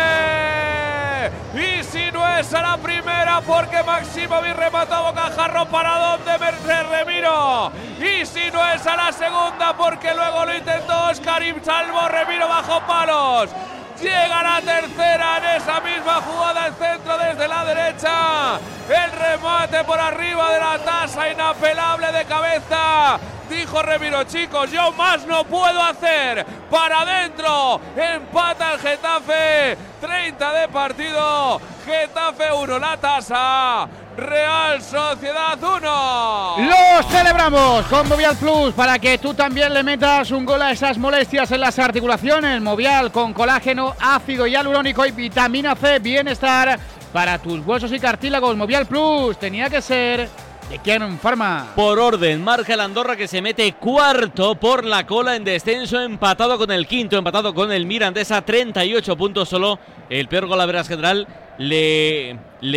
Y si no es a la primera, porque Maximovic remató a bocajarro para donde Mercedes Remiro. Y si no es a la segunda, porque luego lo intentó Óscar y salvó Remiro bajo palos. Llega la tercera en esa misma jugada, el centro desde la derecha. El remate por arriba de la tasa, inapelable de cabeza. Dijo Remiro, chicos, yo más no puedo hacer. Para adentro, empata el Getafe. 30 de partido, Getafe 1, la tasa. Real Sociedad 1. Los celebramos con Movial Plus para que tú también le metas un gol a esas molestias en las articulaciones. Movial con colágeno, ácido hialurónico y vitamina C, bienestar para tus huesos y cartílagos. Movial Plus tenía que ser de Kern Pharma. Por orden, marca el Andorra, que se mete cuarto por la cola en descenso, empatado con el quinto, empatado con el Mirandesa, 38 puntos solo. El peor golaveras general le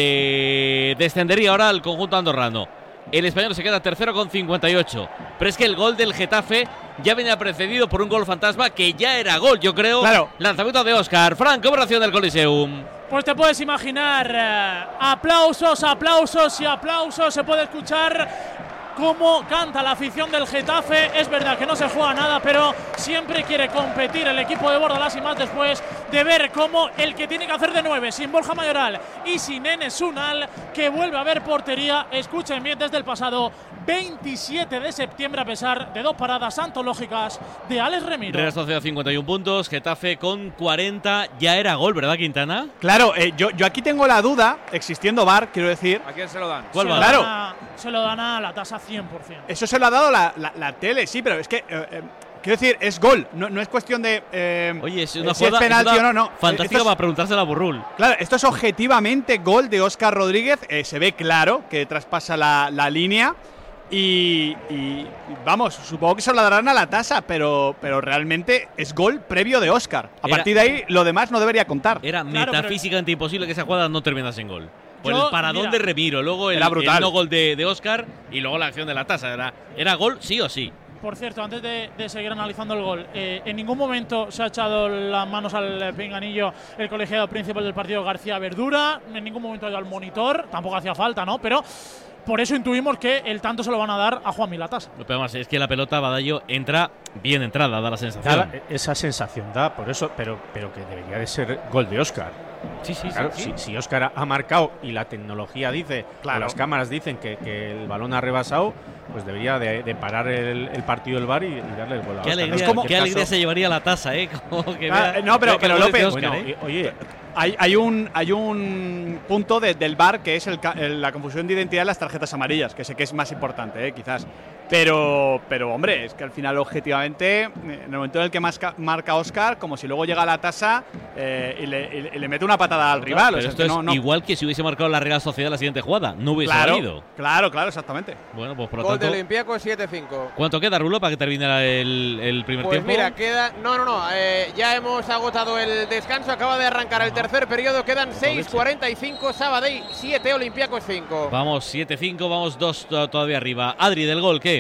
descendería ahora al conjunto andorrano. El Español se queda tercero con 58. Pero es que el gol del Getafe ya venía precedido por un gol fantasma que ya era gol, yo creo. Claro. Lanzamiento de Óscar. Frank, ¿cómo reacciona del Coliseum? Pues te puedes imaginar, aplausos, aplausos y aplausos. Se puede escuchar cómo canta la afición del Getafe. Es verdad que no se juega nada, pero siempre quiere competir el equipo de Bordalás, y más después de ver cómo el que tiene que hacer de 9, sin Borja Mayoral y sin Enes Unal, que vuelve a ver portería. Escuchen bien, desde el pasado 27 de septiembre, a pesar de dos paradas antológicas de Alex Remiro. Real Sociedad 51 puntos, Getafe con 40. Ya era gol, ¿verdad, Quintana? Claro, yo aquí tengo la duda, existiendo VAR, quiero decir. ¿A quién se lo dan? ¿Cuál se va? Claro. Se lo dan a la tasa 100%. Eso se lo ha dado la tele, sí, pero es que quiero decir, es gol, no es cuestión de Oye, es una si es jugada, penalti es o una no. fantástica para preguntársela a Burrul. Claro, esto es objetivamente gol de Óscar Rodríguez. Se ve claro que traspasa la línea. Y vamos, supongo que se lo darán a la tasa, pero realmente es gol previo de Óscar. A partir de ahí, lo demás no debería contar. Era metafísicamente imposible que esa jugada no terminase en gol. Por Yo, el paradón de Remiro, luego el no gol de Óscar y luego la acción de la tasa. Era gol sí o sí. Por cierto, antes de seguir analizando el gol, en ningún momento se ha echado las manos al pinganillo el colegiado principal del partido, García Verdura. En ningún momento ha ido al monitor, tampoco hacía falta, ¿no? Pero por eso intuimos que el tanto se lo van a dar a Juan Milatas. Lo peor más es que la pelota, Badallo, entra bien entrada, da la sensación. Da esa sensación da, por eso, pero que debería de ser gol de Óscar. Sí, claro, sí. Si Óscar ha marcado y la tecnología dice, claro, o las cámaras dicen que el balón ha rebasado, pues debería de parar el partido del VAR y darle el gol a Óscar. Qué alegría se llevaría la tasa, Como que no, pero López, Óscar, oye, hay un punto del VAR que es la confusión de identidad de las tarjetas amarillas, que sé que es más importante, quizás. Pero hombre, es que al final, objetivamente, en el momento en el que marca Óscar, como si luego llega a la tasa y le mete una patada al rival. Pero o sea, esto es igual que si hubiese marcado la Real Sociedad la siguiente jugada. No hubiese valido. Claro, exactamente. Bueno, pues por lo Gol tanto. del Olympiacos 7-5. ¿Cuánto queda, Rulo, para que termine el primer pues tiempo? Mira, queda. No. Ya hemos agotado el descanso. Acaba de arrancar el tercer periodo. Quedan 6:45. Sabadell 7, Olympiacos 5. Vamos, 7-5, vamos 2 todavía arriba. Adri, del gol, ¿qué?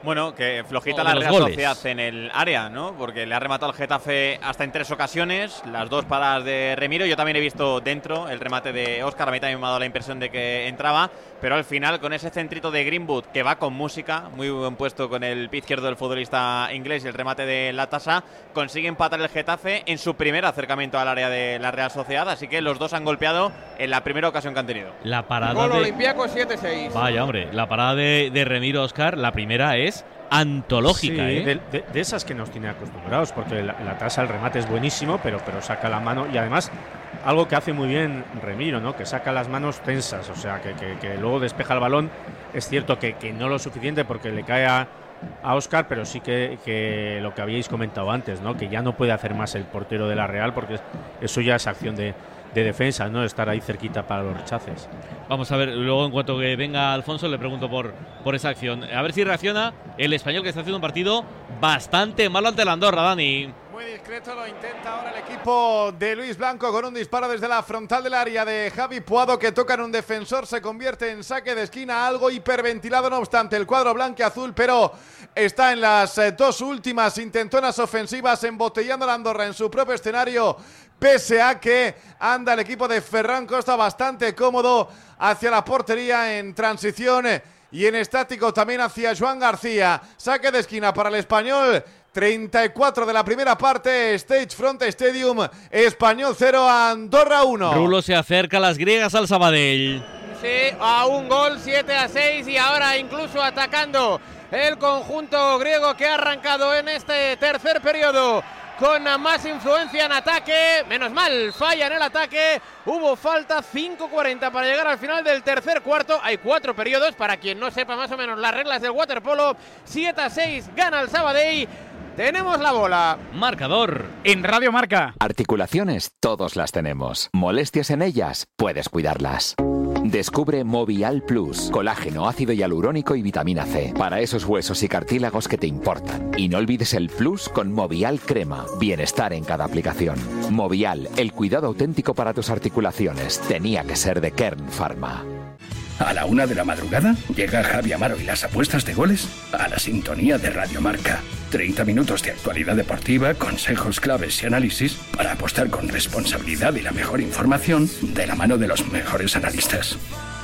Bueno, que flojita de la los Real goles. Sociedad en el área, ¿no? Porque le ha rematado el Getafe hasta en 3 ocasiones, las 2 paradas de Remiro. Yo también he visto dentro el remate de Óscar, a mí también me ha dado la impresión de que entraba, pero al final con ese centrito de Greenwood que va con música, muy buen puesto con el pie izquierdo del futbolista inglés y el remate de Latasa, consigue empatar el Getafe en su primer acercamiento al área de la Real Sociedad, así que los dos han golpeado en la primera ocasión que han tenido. La parada Gol de Olympiacos 7-6. Vaya, hombre, la parada de Remiro, Óscar, la primera es antológica, Sí, ¿eh? de esas que nos tiene acostumbrados, porque la tasa, el remate es buenísimo, pero saca la mano y además algo que hace muy bien Remiro, ¿no? Que saca las manos tensas, o sea, que luego despeja el balón. Es cierto que no lo suficiente porque le cae a Óscar, pero sí que lo que habíais comentado antes, ¿no? Que ya no puede hacer más el portero de la Real porque eso ya es acción de defensa, ¿no? Estar ahí cerquita para los rechaces. Vamos a ver, luego en cuanto que venga Alfonso le pregunto por esa acción. A ver si reacciona el español, que está haciendo un partido bastante malo ante la Andorra, Dani. Muy discreto, lo intenta ahora el equipo de Luis Blanco con un disparo desde la frontal del área de Javi Puado, que toca en un defensor, se convierte en saque de esquina, algo hiperventilado no obstante el cuadro blanquiazul, pero está en las 2 últimas intentonas ofensivas, embotellando a la Andorra en su propio escenario, pese a que anda el equipo de Ferran Costa bastante cómodo hacia la portería en transición y en estático también hacia Joan García. Saque de esquina para el español. 34 de la primera parte, Stage Front Stadium, Español 0, Andorra 1. Rulo se acerca a las griegas al Sabadell. Sí, a un gol, 7-6 y ahora incluso atacando el conjunto griego que ha arrancado en este tercer periodo con más influencia en ataque. Menos mal, falla en el ataque. Hubo falta, 5:40 para llegar al final del tercer cuarto. Hay 4 periodos, para quien no sepa más o menos las reglas del waterpolo. 7-6, gana el Sabadell. Tenemos la bola. Marcador en Radio Marca. Articulaciones todos las tenemos. Molestias en ellas, puedes cuidarlas. Descubre Movial Plus, colágeno, ácido hialurónico y vitamina C, para esos huesos y cartílagos que te importan. Y no olvides el Plus con Movial Crema, bienestar en cada aplicación. Movial, el cuidado auténtico para tus articulaciones. Tenía que ser de Kern Pharma. A la 1 de la madrugada llega Javi Amaro y las apuestas de goles a la sintonía de Radio Marca. 30 minutos de actualidad deportiva, consejos claves y análisis para apostar con responsabilidad y la mejor información de la mano de los mejores analistas.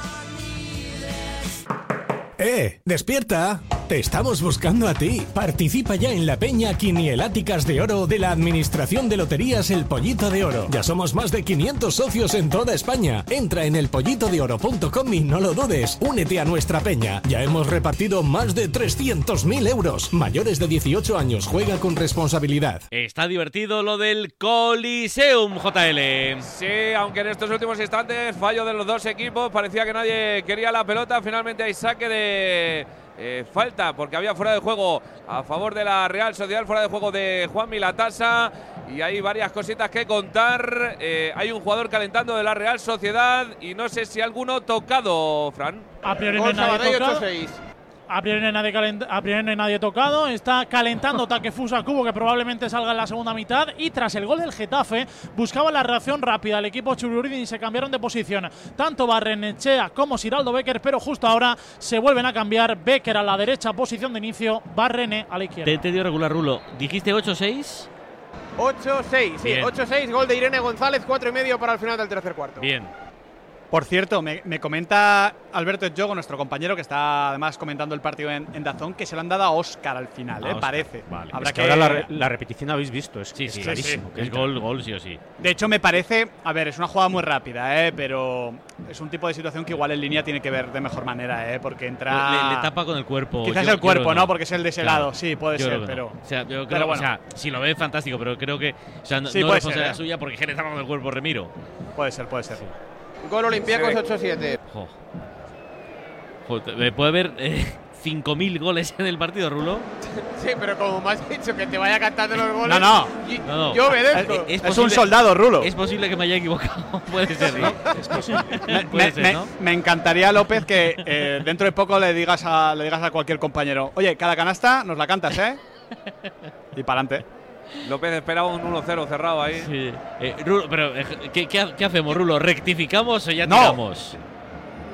¡Despierta! Te estamos buscando a ti. Participa ya en la Peña Quinieláticas de Oro de la Administración de Loterías El Pollito de Oro. Ya somos más de 500 socios en toda España. Entra en elpollitodeoro.com y no lo dudes. Únete a nuestra peña. Ya hemos repartido más de 300.000 euros. Mayores de 18 años. Juega con responsabilidad. Está divertido lo del Coliseum, JL. Sí, aunque en estos últimos instantes fallo de los dos equipos, parecía que nadie quería la pelota. Finalmente hay saque de falta, porque había fuera de juego a favor de la Real Sociedad, fuera de juego de Juan Milatasa, y hay varias cositas que contar. Hay un jugador calentando de la Real Sociedad y no sé si alguno tocado, Fran. A priori no hay nadie tocado. A priori no hay nadie tocado. Está calentando Takefusa Kubo, que probablemente salga en la segunda mitad. Y tras el gol del Getafe, buscaba la reacción rápida el equipo Txuriurdin y se cambiaron de posición tanto Barrenechea como Siraldo Becker, pero justo ahora se vuelven a cambiar. Becker a la derecha, posición de inicio, Barrene a la izquierda. Te dio regular, Rulo. ¿Dijiste 8-6? 8-6, sí, 8-6, gol de Irene González, 4,5 para el final del tercer cuarto. Bien. Por cierto, me comenta Alberto Jogo, nuestro compañero, que está además comentando el partido en DAZN, que se lo han dado a Óscar al final, parece. Vale. Habrá que ahora la repetición habéis visto, es clarísimo. Sí. Es gol sí o sí. De hecho, me parece, a ver, es una jugada muy rápida, pero es un tipo de situación que igual en línea tiene que ver de mejor manera, porque entra… Le tapa con el cuerpo. Quizás el cuerpo, ¿no? Porque es el de ese lado, sí, puede ser, pero… O sea, yo creo, bueno. O sea, si lo ve, fantástico, pero creo que… O sea, no es responsabilidad suya porque le tapa con el cuerpo Remiro. Puede ser. Gol Olympiacos 8-7. Puede haber 5.000 goles en el partido, Rulo. Sí, pero como me has dicho que te vaya cantando los goles. No. Yo obedezco. Es un soldado, Rulo. Es posible que me haya equivocado. Puede ser, ¿no? Es posible. Me encantaría, López, que dentro de poco le digas a cualquier compañero: oye, cada canasta nos la cantas, y para adelante. López esperaba un 1-0 cerrado ahí. Sí. Rulo, pero ¿qué hacemos, Rulo? ¿Rectificamos o ya tiramos?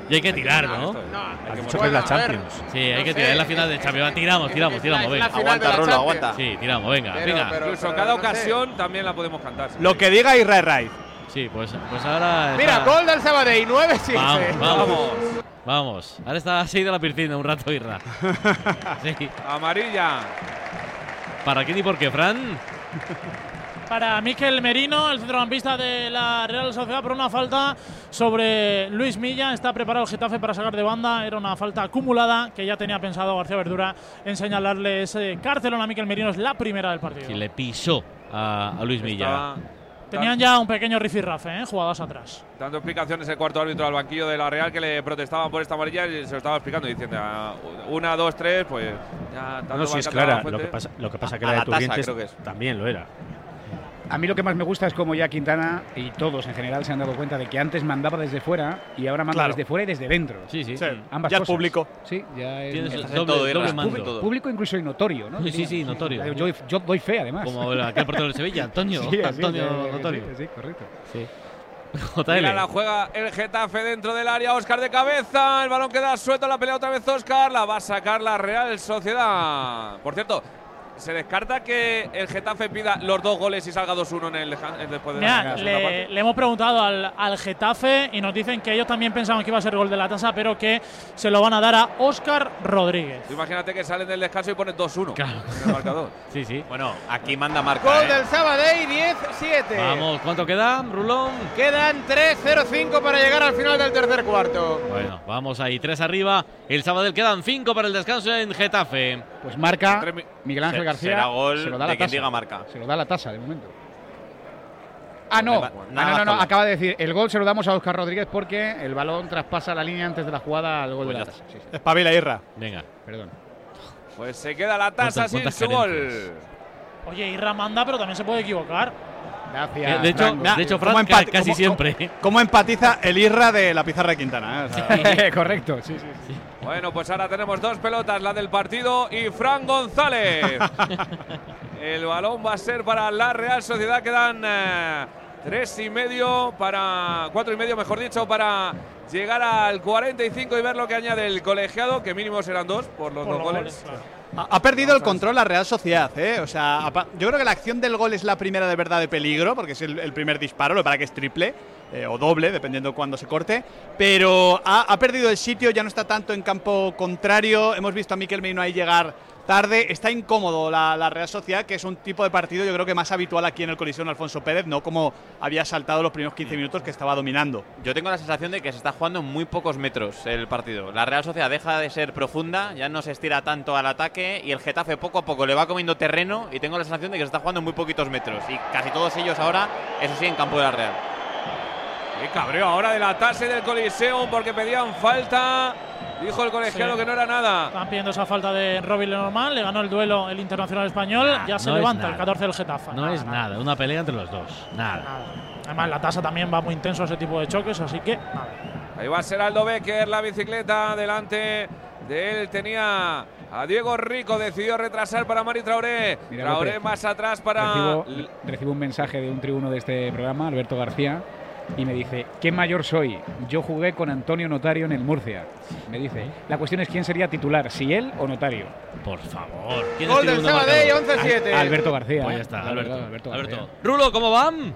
Y hay que tirar, ¿no? Has dicho que es la Champions. Sí, hay que tirar. Es la final de Champions. Tiramos, venga. Aguanta, Rulo, aguanta. Sí, tiramos, venga. Incluso cada ocasión también la podemos cantar. Lo que diga Israel Raiz. Sí, pues ahora. Mira, gol del Sabadell, 9-7. Vamos. Ahora está así de la piscina un rato, Irra. Sí. Amarilla. ¿Para quién y por qué, Fran? Para Mikel Merino, el centrocampista de la Real Sociedad, por una falta sobre Luis Milla. Está preparado el Getafe para sacar de banda. Era una falta acumulada que ya tenía pensado García Verdura en señalarle ese cartelón a Mikel Merino. Es la primera del partido. Sí, le pisó a Luis Milla. Tenían ya un pequeño rifirrafe, jugadas atrás. Dando explicaciones el cuarto árbitro al banquillo de la Real, que le protestaban por esta amarilla, y se lo estaba explicando diciendo 1, 2, 3, pues ya. No, sí es clara. Lo que pasa que la de Turrientes también lo era. A mí lo que más me gusta es como ya Quintana y todos en general se han dado cuenta de que antes mandaba desde fuera y ahora manda desde fuera y desde dentro. Sí. Ambas ya cosas. El público. Sí, ya tienes el doble mando. Público incluso y notorio, ¿no? Sí, notorio. Yo doy fe, además. Como aquel portero de Sevilla, Antonio. Notorio. Sí, correcto. Sí. Mira, la juega el Getafe dentro del área. Óscar de cabeza. El balón queda suelto. La pelea otra vez Óscar. La va a sacar la Real Sociedad. Por cierto, ¿se descarta que el Getafe pida los 2 goles y salga 2-1 después de la segunda parte? Le hemos preguntado al Getafe y nos dicen que ellos también pensaban que iba a ser gol de la tasa, pero que se lo van a dar a Óscar Rodríguez. Imagínate que salen del descanso y pones 2-1 claro. en el marcador. Sí. Bueno, aquí manda marca. Gol del Sabadell, 10-7. Vamos, ¿cuánto queda, Rulón? Quedan 3-0-5 para llegar al final del tercer cuarto. Bueno, vamos ahí, 3 arriba. El Sabadell quedan 5 para el descanso en Getafe. Pues marca Miguel Ángel García. Será gol se lo da de la quien tasa. diga marca. Se lo da la tasa de momento. No, acaba de decir, el gol se lo damos a Óscar Rodríguez porque el balón traspasa la línea antes de la jugada al gol de la tasa. Sí. Espabila, Irra. Venga. Perdón. Pues se queda la tasa sin su gol. Oye, Irra manda, pero también se puede equivocar. Gracias. De hecho, Fran casi siempre. ¿Cómo empatiza el Irra de la pizarra de Quintana? Correcto, sí. Bueno, pues ahora tenemos 2 pelotas, la del partido y Fran González. El balón va a ser para la Real Sociedad. Quedan 3,5 para 4,5, mejor dicho, para llegar al 45 y ver lo que añade el colegiado, que mínimo serán 2 por los 2 goles. Ha perdido el control la Real Sociedad, ¿eh? O sea, yo creo que la acción del gol es la primera de verdad de peligro, porque es el primer disparo, lo que pasa que es triple o doble, dependiendo cuándo se corte. Pero ha perdido el sitio, ya no está tanto en campo contrario. Hemos visto a Mikel Merino ahí llegar tarde. Está incómodo la Real Sociedad, que es un tipo de partido yo creo que más habitual aquí en el Coliseo Alfonso Pérez, no como había saltado los primeros 15 minutos que estaba dominando. Yo tengo la sensación de que se está jugando en muy pocos metros el partido. La Real Sociedad deja de ser profunda, ya no se estira tanto al ataque y el Getafe poco a poco le va comiendo terreno y tengo la sensación de que se está jugando en muy poquitos metros y casi todos ellos ahora, eso sí, en campo de la Real. Qué cabreo ahora de la tasa del Coliseo porque pedían falta. Dijo el colegiado que no era nada. Están pidiendo esa falta de Robin Lenormand. Le ganó el duelo el internacional español. Ya se levanta el 14 del Getafe. No es nada, una pelea entre los dos. Nada. Además, la tasa también va muy intenso a ese tipo de choques, así que nada. Ahí va a ser Aldo Becker, la bicicleta delante de él. Tenía a Diego Rico, decidió retrasar para Mari Traoré. Mira, Traoré López, más atrás para. Recibo un mensaje de un tribuno de este programa, Alberto García. Y me dice, ¿qué mayor soy? Yo jugué con Antonio Notario en el Murcia. Me dice, la cuestión es quién sería titular, si él o Notario. Por favor. Gol del Sabadell, 11-7. Alberto García. Pues ya está, Alberto. Rulo, ¿cómo van?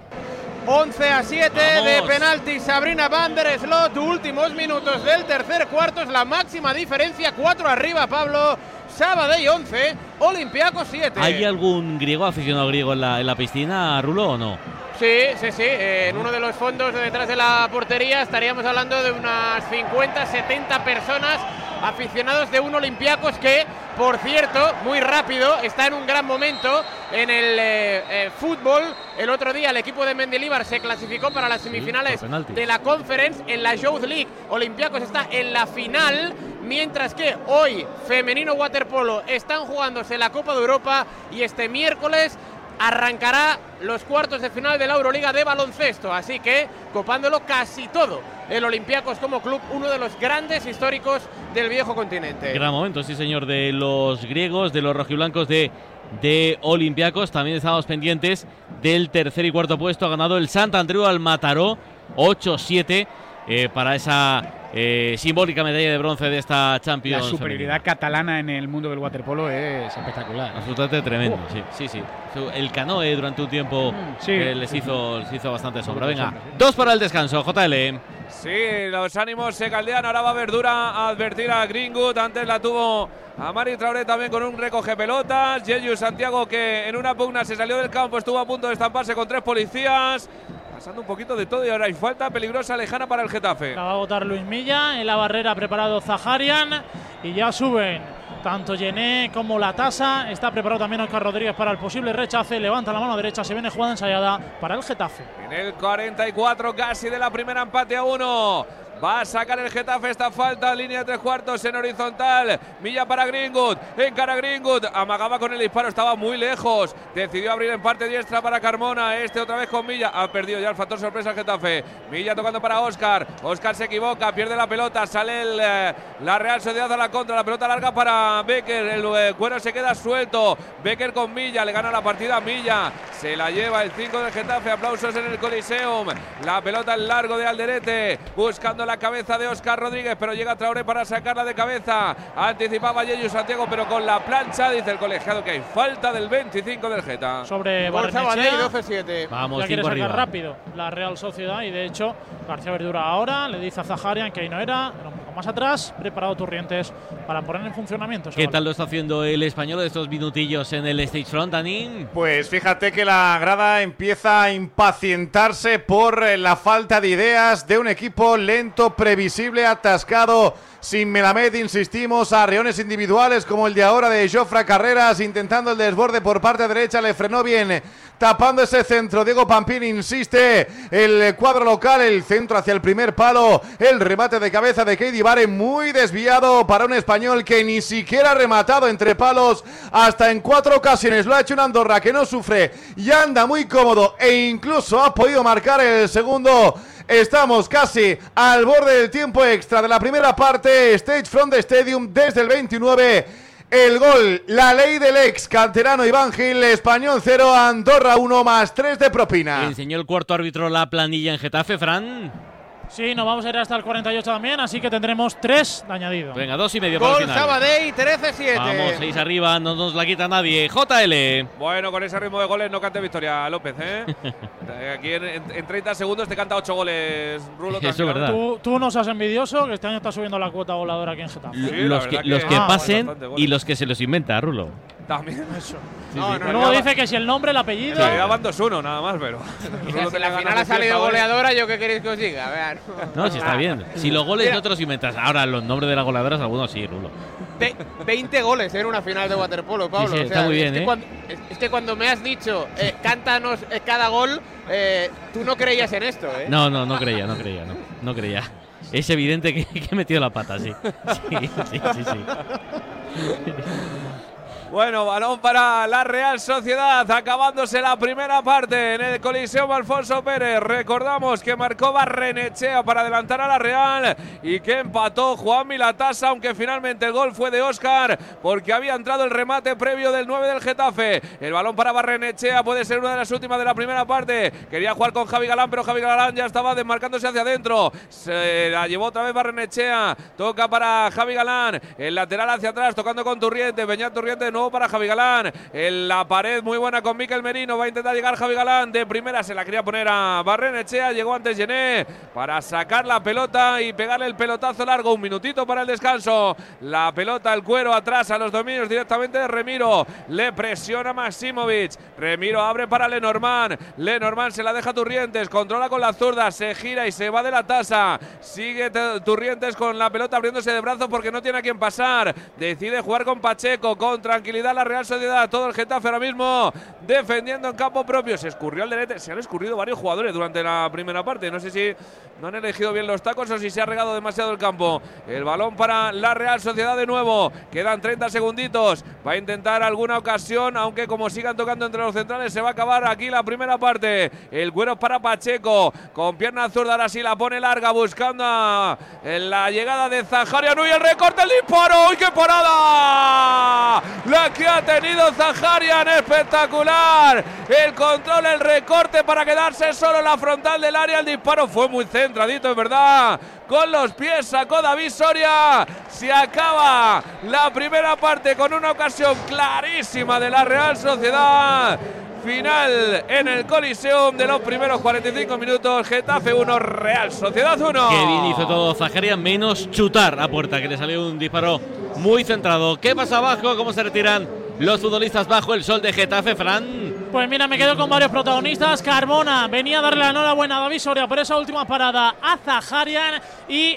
11-7 de Vamos. penalti. Sabrina Van der Slot, últimos minutos del tercer cuarto. Es la máxima diferencia. 4 arriba, Pablo. Sabadell 11, Olympiacos 7. ¿Hay algún griego, aficionado griego en la piscina, Rulo, o no? Sí. En uno de los fondos de detrás de la portería estaríamos hablando de unas 50, 70 personas aficionados de un Olympiacos que, por cierto, muy rápido, está en un gran momento en el fútbol. El otro día el equipo de Mendilibar se clasificó para las semifinales de la Conference en la Youth League. Olympiacos está en la final, mientras que hoy femenino waterpolo están jugándose la Copa de Europa y este miércoles arrancará los cuartos de final de la Euroliga de baloncesto, así que copándolo casi todo el Olympiacos como club, uno de los grandes históricos del viejo continente. Gran momento, sí señor, de los griegos, de los rojiblancos de Olympiacos. También estamos pendientes del tercer y cuarto puesto. Ha ganado el Sant Andreu al Mataró 8-7 para esa simbólica medalla de bronce de esta Champions. La superioridad catalana en el mundo del waterpolo es espectacular. Absolutamente tremendo, sí. El canoe durante un tiempo les hizo bastante sombra. Venga, 2 para el descanso, JL. Sí, los ánimos se caldean. Ahora va Verdura a advertir a Greenwood. Antes la tuvo a Mari Traoré también con un recoge pelotas. Yeyu Santiago, que en una pugna se salió del campo, estuvo a punto de estamparse con 3 policías. Pasando un poquito de todo y ahora hay falta peligrosa lejana para el Getafe. La va a botar Luis Milla. En la barrera preparado Zaharian. Y ya suben tanto Yené como la Tasa. Está preparado también Óscar Rodríguez para el posible rechace. Levanta la mano derecha. Se viene jugada ensayada para el Getafe. En el 44 casi de la primera, empate a 1. Va a sacar el Getafe esta falta, línea de 3 cuartos en horizontal. Milla para Greenwood, encara Greenwood, amagaba con el disparo, estaba muy lejos. Decidió abrir en parte diestra para Carmona, otra vez con Milla. Ha perdido ya el factor sorpresa el Getafe. Milla tocando para Óscar, Óscar se equivoca, pierde la pelota, sale la Real Sociedad a la contra, la pelota larga para Becker, el cuero se queda suelto. Becker con Milla, le gana la partida a Milla, se la lleva el 5 del Getafe, aplausos en el Coliseum. La pelota en largo de Alderete, buscando la cabeza de Óscar Rodríguez, pero llega Traoré para sacarla de cabeza. Anticipaba Yeyu Santiago, pero con la plancha, dice el colegiado que hay falta del 25 del Geta. Sobre Barrenechea, 12-7. Vamos, ya quiere sacar arriba. rápido la Real Sociedad y de hecho García Verdura ahora le dice a Zaharian que ahí no era un poco más atrás, preparado Turrientes para poner en funcionamiento. ¿Qué tal lo está haciendo el español de estos minutillos en el stage front, Dani? Pues fíjate que la grada empieza a impacientarse por la falta de ideas de un equipo lento, previsible, atascado, sin Melamed, insistimos, arreones individuales como el de ahora de Jofre Carreras, intentando el desborde por parte derecha, le frenó bien, tapando ese centro, Diego Pampín insiste, el cuadro local, el centro hacia el primer palo, el remate de cabeza de Keidi Bare, muy desviado para un español que ni siquiera ha rematado entre palos, hasta en 4 ocasiones, lo ha hecho un Andorra que no sufre y anda muy cómodo e incluso ha podido marcar el segundo. Estamos casi al borde del tiempo extra de la primera parte. Stage Front Stadium desde el 29. El gol, la ley del ex canterano Iván Gil. Español 0, Andorra 1 más 3 de propina. Enseñó el cuarto árbitro la planilla en Getafe, Fran. Sí, nos vamos a ir hasta el 48 también, así que tendremos 3 de añadido. Venga, 2,5 para el final. Gol Sabadell, 13-7. Vamos, 6 arriba, no nos la quita nadie. JL. Bueno, con ese ritmo de goles no cante victoria, López, ¿eh? Aquí en 30 segundos te canta 8 goles, Rulo. Eso es verdad. Tú no seas envidioso, que este año está subiendo la cuota voladora aquí en Getafe. Sí, los que pasen y los que se los inventa, Rulo. También. Eso. Sí, no, sí. no, luego dice que si el nombre, el apellido. Sí, ya van 2-1 nada más, pero. Si la final ha salido goleadora, ¿yo qué queréis que os diga? A ver. No, si está bien. Si los goles no te los inventas. Ahora, los nombres de las goleadoras, algunos sí, Rulo. 20 goles en una final de waterpolo, Pablo. Sí, está muy bien, es que cuando me has dicho, cántanos cada gol, tú no creías en esto, ¿eh? No creía. Es evidente que he metido la pata, sí. Sí. Bueno, balón para la Real Sociedad, acabándose la primera parte en el Coliseum Alfonso Pérez. Recordamos que marcó Barrenechea para adelantar a la Real y que empató Juanmi Latasa, aunque finalmente el gol fue de Óscar porque había entrado el remate previo del 9 del Getafe. El balón para Barrenechea puede ser una de las últimas de la primera parte. Quería jugar con Javi Galán, pero Javi Galán ya estaba desmarcándose hacia adentro. Se la llevó otra vez Barrenechea. Toca para Javi Galán. El lateral hacia atrás, tocando con Turrientes. Beñat Turrientes de nuevo para Javi Galán. En la pared muy buena con Mikel Merino. Va a intentar llegar Javi Galán. De primera se la quería poner a Barrenechea. Llegó antes Yené para sacar la pelota y pegarle el pelotazo largo. Un minutito para el descanso. La pelota, el cuero atrás a los dominios directamente de Remiro. Le presiona Maximovic. Remiro abre para Lenormand. Lenormand se la deja a Turrientes. Controla con la zurda. Se gira y se va de la tasa. Sigue Turrientes con la pelota abriéndose de brazos porque no tiene a quien pasar. Decide jugar con Pacheco. Con tranquilidad la Real Sociedad. Todo el Getafe ahora mismo defendiendo en campo propio. Se escurrió Alderete. Se han escurrido varios jugadores durante la primera parte. No sé si no han elegido bien los tacos o si se ha regado demasiado el campo. El balón para la Real Sociedad de nuevo. Quedan 30 segunditos. Va a intentar alguna ocasión, aunque como sigan tocando entre los centrales se va a acabar aquí la primera parte. El cuero para Pacheco. Con pierna zurda ahora sí la pone larga buscando la llegada de Zaharian. Y el recorte, el disparo. ¡Uy, qué parada! La duda que ha tenido Zaharian, espectacular. El control, el recorte para quedarse solo en la frontal del área. El disparo fue muy centradito, es verdad. Con los pies sacó David Soria. Se acaba la primera parte con una ocasión clarísima de la Real Sociedad. Final en el Coliseum de los primeros 45 minutos. Getafe 1, Real Sociedad 1. Qué bien hizo todo Zaharian, menos chutar a puerta, que le salió un disparo muy centrado. ¿Qué pasa abajo? ¿Cómo se retiran los futbolistas bajo el sol de Getafe, Fran? Pues mira, me quedo con varios protagonistas. Carmona venía a darle la enhorabuena a David Soria por esa última parada a Zaharian y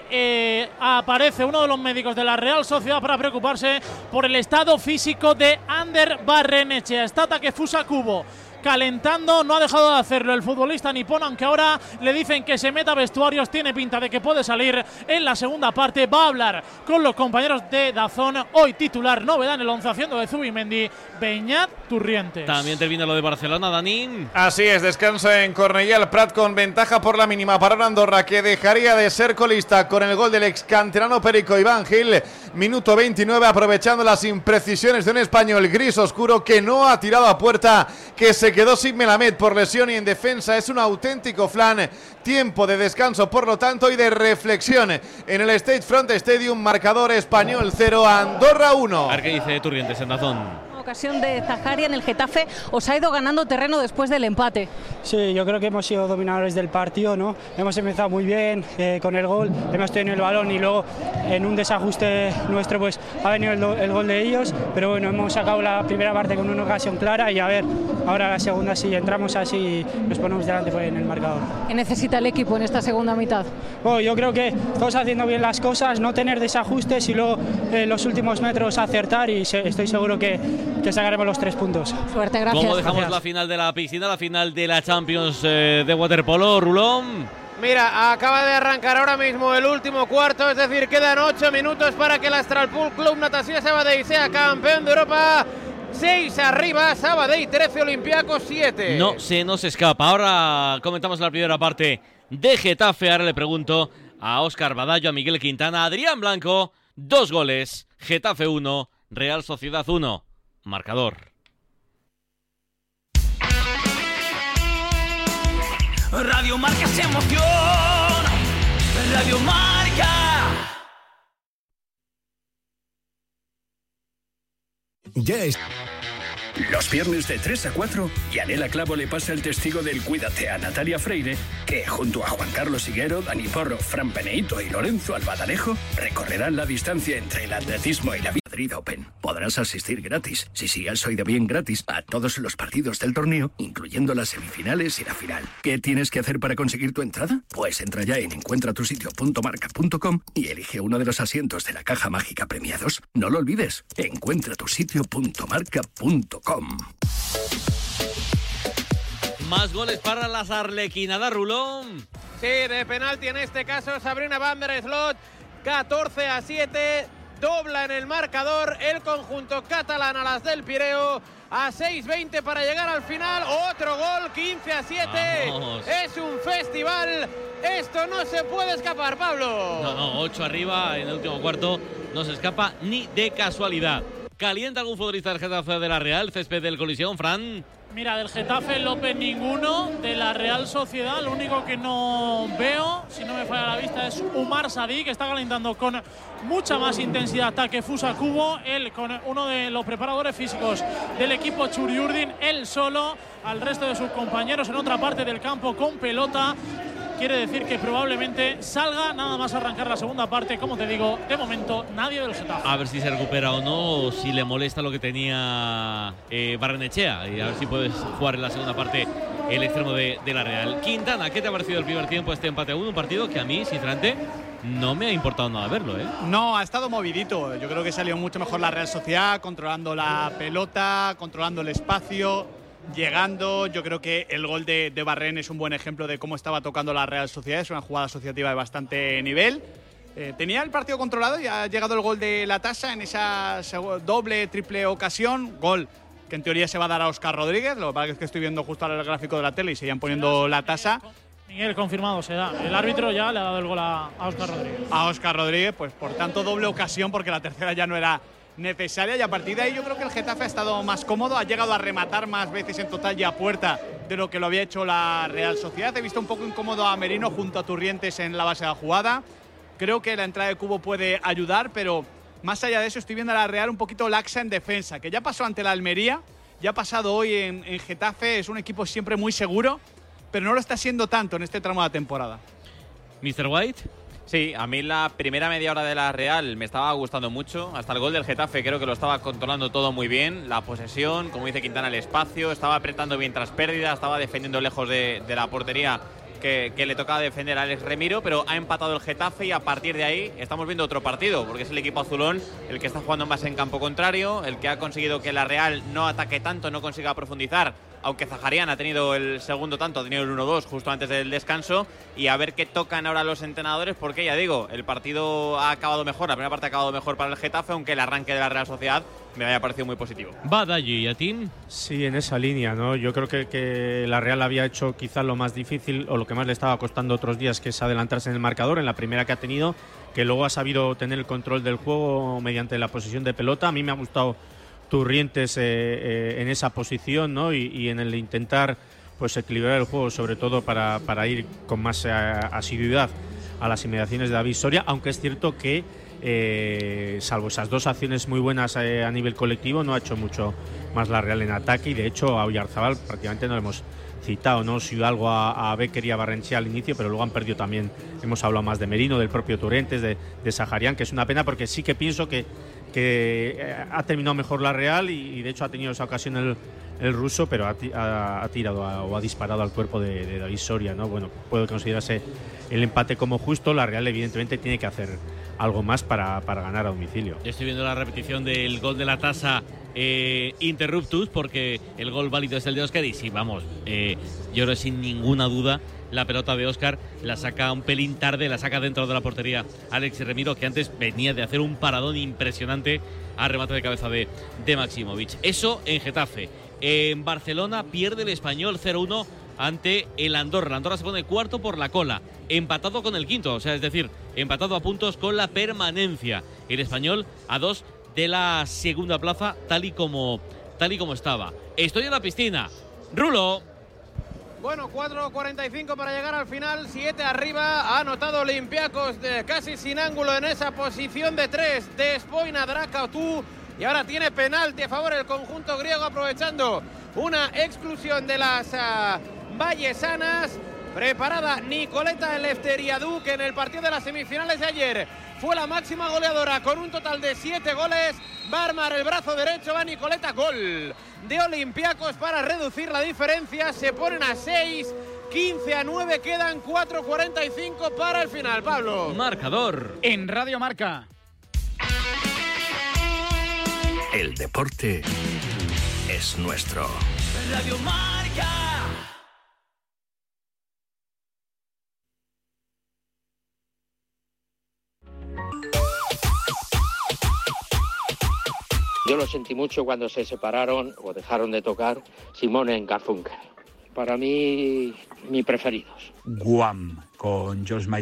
aparece uno de los médicos de la Real Sociedad para preocuparse por el estado físico de Ander Barrenechea. Está Takefusa Kubo calentando, no ha dejado de hacerlo el futbolista nipón, aunque ahora le dicen que se meta a vestuarios, tiene pinta de que puede salir en la segunda parte. Va a hablar con los compañeros de DAZN, hoy titular, novedad en el 11 haciendo de Zubimendi, Beñat Turrientes. También termina lo de Barcelona, Dani. Así es, descanso en Cornellà, el Prat con ventaja por la mínima para Andorra, que dejaría de ser colista con el gol del ex canterano Perico Iván Gil. Minuto 29, aprovechando las imprecisiones de un español gris oscuro que no ha tirado a puerta, que se quedó sin Melamed por lesión, y en defensa es un auténtico flan. Tiempo de descanso, por lo tanto, y de reflexión en el State Front Stadium. Marcador español 0, Andorra 1. A ver qué dice Turrientes en DAZN. Ocasión de Zaharian, el Getafe os ha ido ganando terreno después del empate. Sí, yo creo que hemos sido dominadores del partido, ¿no? Hemos empezado muy bien con el gol, hemos tenido el balón y luego en un desajuste nuestro pues ha venido el gol de ellos, pero bueno, hemos sacado la primera parte con una ocasión clara y a ver, ahora la segunda si entramos así nos ponemos delante pues, en el marcador. ¿Qué necesita el equipo en esta segunda mitad? Bueno, yo creo que todos haciendo bien las cosas, no tener desajustes y luego los últimos metros acertar, y estoy seguro que sacaremos los 3 puntos. Suerte, gracias. ¿Cómo dejamos la final de la piscina, la final de la Champions de waterpolo, Rulón? Mira, acaba de arrancar ahora mismo el último cuarto, es decir, quedan 8 minutos para que el Astralpool Club Natació Sabadell sea campeón de Europa. 6 arriba, Sabadell 13, Olympiacos 7. No se nos escapa. Ahora comentamos la primera parte de Getafe. Ahora le pregunto a Óscar Badallo, a Miguel Quintana, a Adrián Blanco. 2 goles, Getafe 1, Real Sociedad 1. Marcador. Radio Marca se emociona. Radio Marca. Ya es. Los viernes de 3 a 4, Yanela Clavo le pasa el testigo del Cuídate a Natalia Freire, que junto a Juan Carlos Higuero, Dani Porro, Fran Peneito y Lorenzo Albadalejo recorrerán la distancia entre el atletismo y la Madrid Open. Podrás asistir gratis, sí, al Soy de Bien gratis, a todos los partidos del torneo, incluyendo las semifinales y la final. ¿Qué tienes que hacer para conseguir tu entrada? Pues entra ya en encuentratusitio.marca.com y elige uno de los asientos de la caja mágica premiados. No lo olvides, encuentratusitio.marca.com. Más goles para las arlequinadas, Rulón. Sí, de penalti en este caso, Sabrina Van der Slot, 14-7, dobla en el marcador el conjunto catalán a las del Pireo, a 6:20 para llegar al final, otro gol, 15-7. Vamos. Es un festival, esto no se puede escapar, Pablo. No, 8 arriba en el último cuarto, no se escapa ni de casualidad. ¿Calienta algún futbolista del Getafe de la Real? Césped del Coliseum, Fran. Mira, del Getafe López ninguno, de la Real Sociedad lo único que no veo, si no me falla la vista, es Umar Sadí, que está calentando con mucha más intensidad Takefusa Kubo, él con uno de los preparadores físicos del equipo Churiurdin, él solo, al resto de sus compañeros en otra parte del campo con pelota. Quiere decir que probablemente salga nada más arrancar la segunda parte. Como te digo, de momento nadie del Getafe. A ver si se recupera o no, o si le molesta lo que tenía Barrenechea, y a ver si puedes jugar en la segunda parte el extremo de la Real. Quintana, ¿qué te ha parecido el primer tiempo, este empate a 1? Un partido que a mí, sinceramente, no me ha importado nada verlo, ¿eh? No, ha estado movidito. Yo creo que salió mucho mejor la Real Sociedad, controlando la pelota, controlando el espacio, llegando. Yo creo que el gol de Barren es un buen ejemplo de cómo estaba tocando la Real Sociedad. Es una jugada asociativa de bastante nivel. Tenía el partido controlado y ha llegado el gol de la Tasa en esa doble, triple ocasión. Gol que en teoría se va a dar a Óscar Rodríguez. Lo que pasa es que estoy viendo justo ahora el gráfico de la tele y seguían poniendo la Tasa. Miguel, confirmado, se da. El árbitro ya le ha dado el gol a Óscar Rodríguez. A Óscar Rodríguez, pues por tanto doble ocasión, porque la tercera ya no era necesaria, y a partir de ahí yo creo que el Getafe ha estado más cómodo, ha llegado a rematar más veces en total y a puerta de lo que lo había hecho la Real Sociedad. He visto un poco incómodo a Merino junto a Turrientes en la base de la jugada. Creo que la entrada de Cubo puede ayudar, pero más allá de eso estoy viendo a la Real un poquito laxa en defensa, que ya pasó ante la Almería, ya ha pasado hoy en Getafe. Es un equipo siempre muy seguro, pero no lo está siendo tanto en este tramo de la temporada. Mr. White. Sí, a mí la primera media hora de la Real me estaba gustando mucho. Hasta el gol del Getafe creo que lo estaba controlando todo muy bien. La posesión, como dice Quintana, el espacio. Estaba apretando bien tras pérdidas, estaba defendiendo lejos de la portería que le tocaba defender a Alex Remiro, pero ha empatado el Getafe y a partir de ahí estamos viendo otro partido, porque es el equipo azulón el que está jugando más en campo contrario, el que ha conseguido que la Real no ataque tanto, no consiga profundizar, aunque Zaharian ha tenido el segundo tanto, ha tenido el 1-2 justo antes del descanso, y a ver qué tocan ahora los entrenadores, porque ya digo, el partido ha acabado mejor, la primera parte ha acabado mejor para el Getafe, aunque el arranque de la Real Sociedad me haya parecido muy positivo. Badallo, ¿y a ti? Sí, en esa línea, ¿no? Yo creo que la Real había hecho quizás lo más difícil o lo que más le estaba costando otros días, que es adelantarse en el marcador, en la primera que ha tenido, que luego ha sabido tener el control del juego mediante la posesión de pelota. A mí me ha gustado Turrientes en esa posición, ¿no? Y en el intentar pues equilibrar el juego, sobre todo para ir con más asiduidad a las inmediaciones de David Soria, aunque es cierto que salvo esas dos acciones muy buenas a nivel colectivo, no ha hecho mucho más la Real en ataque, y de hecho a Oyarzabal prácticamente no lo hemos citado, ¿no? Sí, algo a Becker y a Barrenechea al inicio, pero luego han perdido también. Hemos hablado más de Merino, del propio Turrientes, de Zaharian, que es una pena porque sí que pienso que ha terminado mejor la Real y de hecho ha tenido esa ocasión el ruso, pero ha tirado o ha disparado al cuerpo de David Soria, ¿no? Bueno, puede considerarse el empate como justo. La Real evidentemente tiene que hacer algo más para ganar a domicilio. Estoy viendo la repetición del gol de la tasa interruptus, porque el gol válido es el de Óscar, y sí, vamos, yo creo sin ninguna duda la pelota de Óscar la saca un pelín tarde, la saca dentro de la portería Alex Remiro, que antes venía de hacer un paradón impresionante a remate de cabeza de Maximovic. Eso en Getafe. En Barcelona pierde el Español 0-1 ante el Andorra. El Andorra se pone cuarto por la cola, empatado con el quinto, o sea, es decir, empatado a puntos con la permanencia. El Español a 2 de la segunda plaza, tal y como estaba. Estoy en la piscina. Rulo. Bueno, 4:45 para llegar al final, 7 arriba, ha anotado Olympiacos casi sin ángulo en esa posición de 3 de Spoina Dracatú, y ahora tiene penalti a favor el conjunto griego, aprovechando una exclusión de las vallesanas. Preparada Nicoleta Eleftheriadou, que en el partido de las semifinales de ayer fue la máxima goleadora con un total de 7 goles. Va a armar el brazo derecho, va Nicoleta, gol de Olympiacos para reducir la diferencia. Se ponen a 6, 15-9, quedan 4:45 para el final. Pablo. Marcador en Radio Marca. El deporte es nuestro. Radio Marca. Yo lo sentí mucho cuando se separaron o dejaron de tocar Simone en Garfunkel. Para mí, mis preferidos. Guam, con George Michael.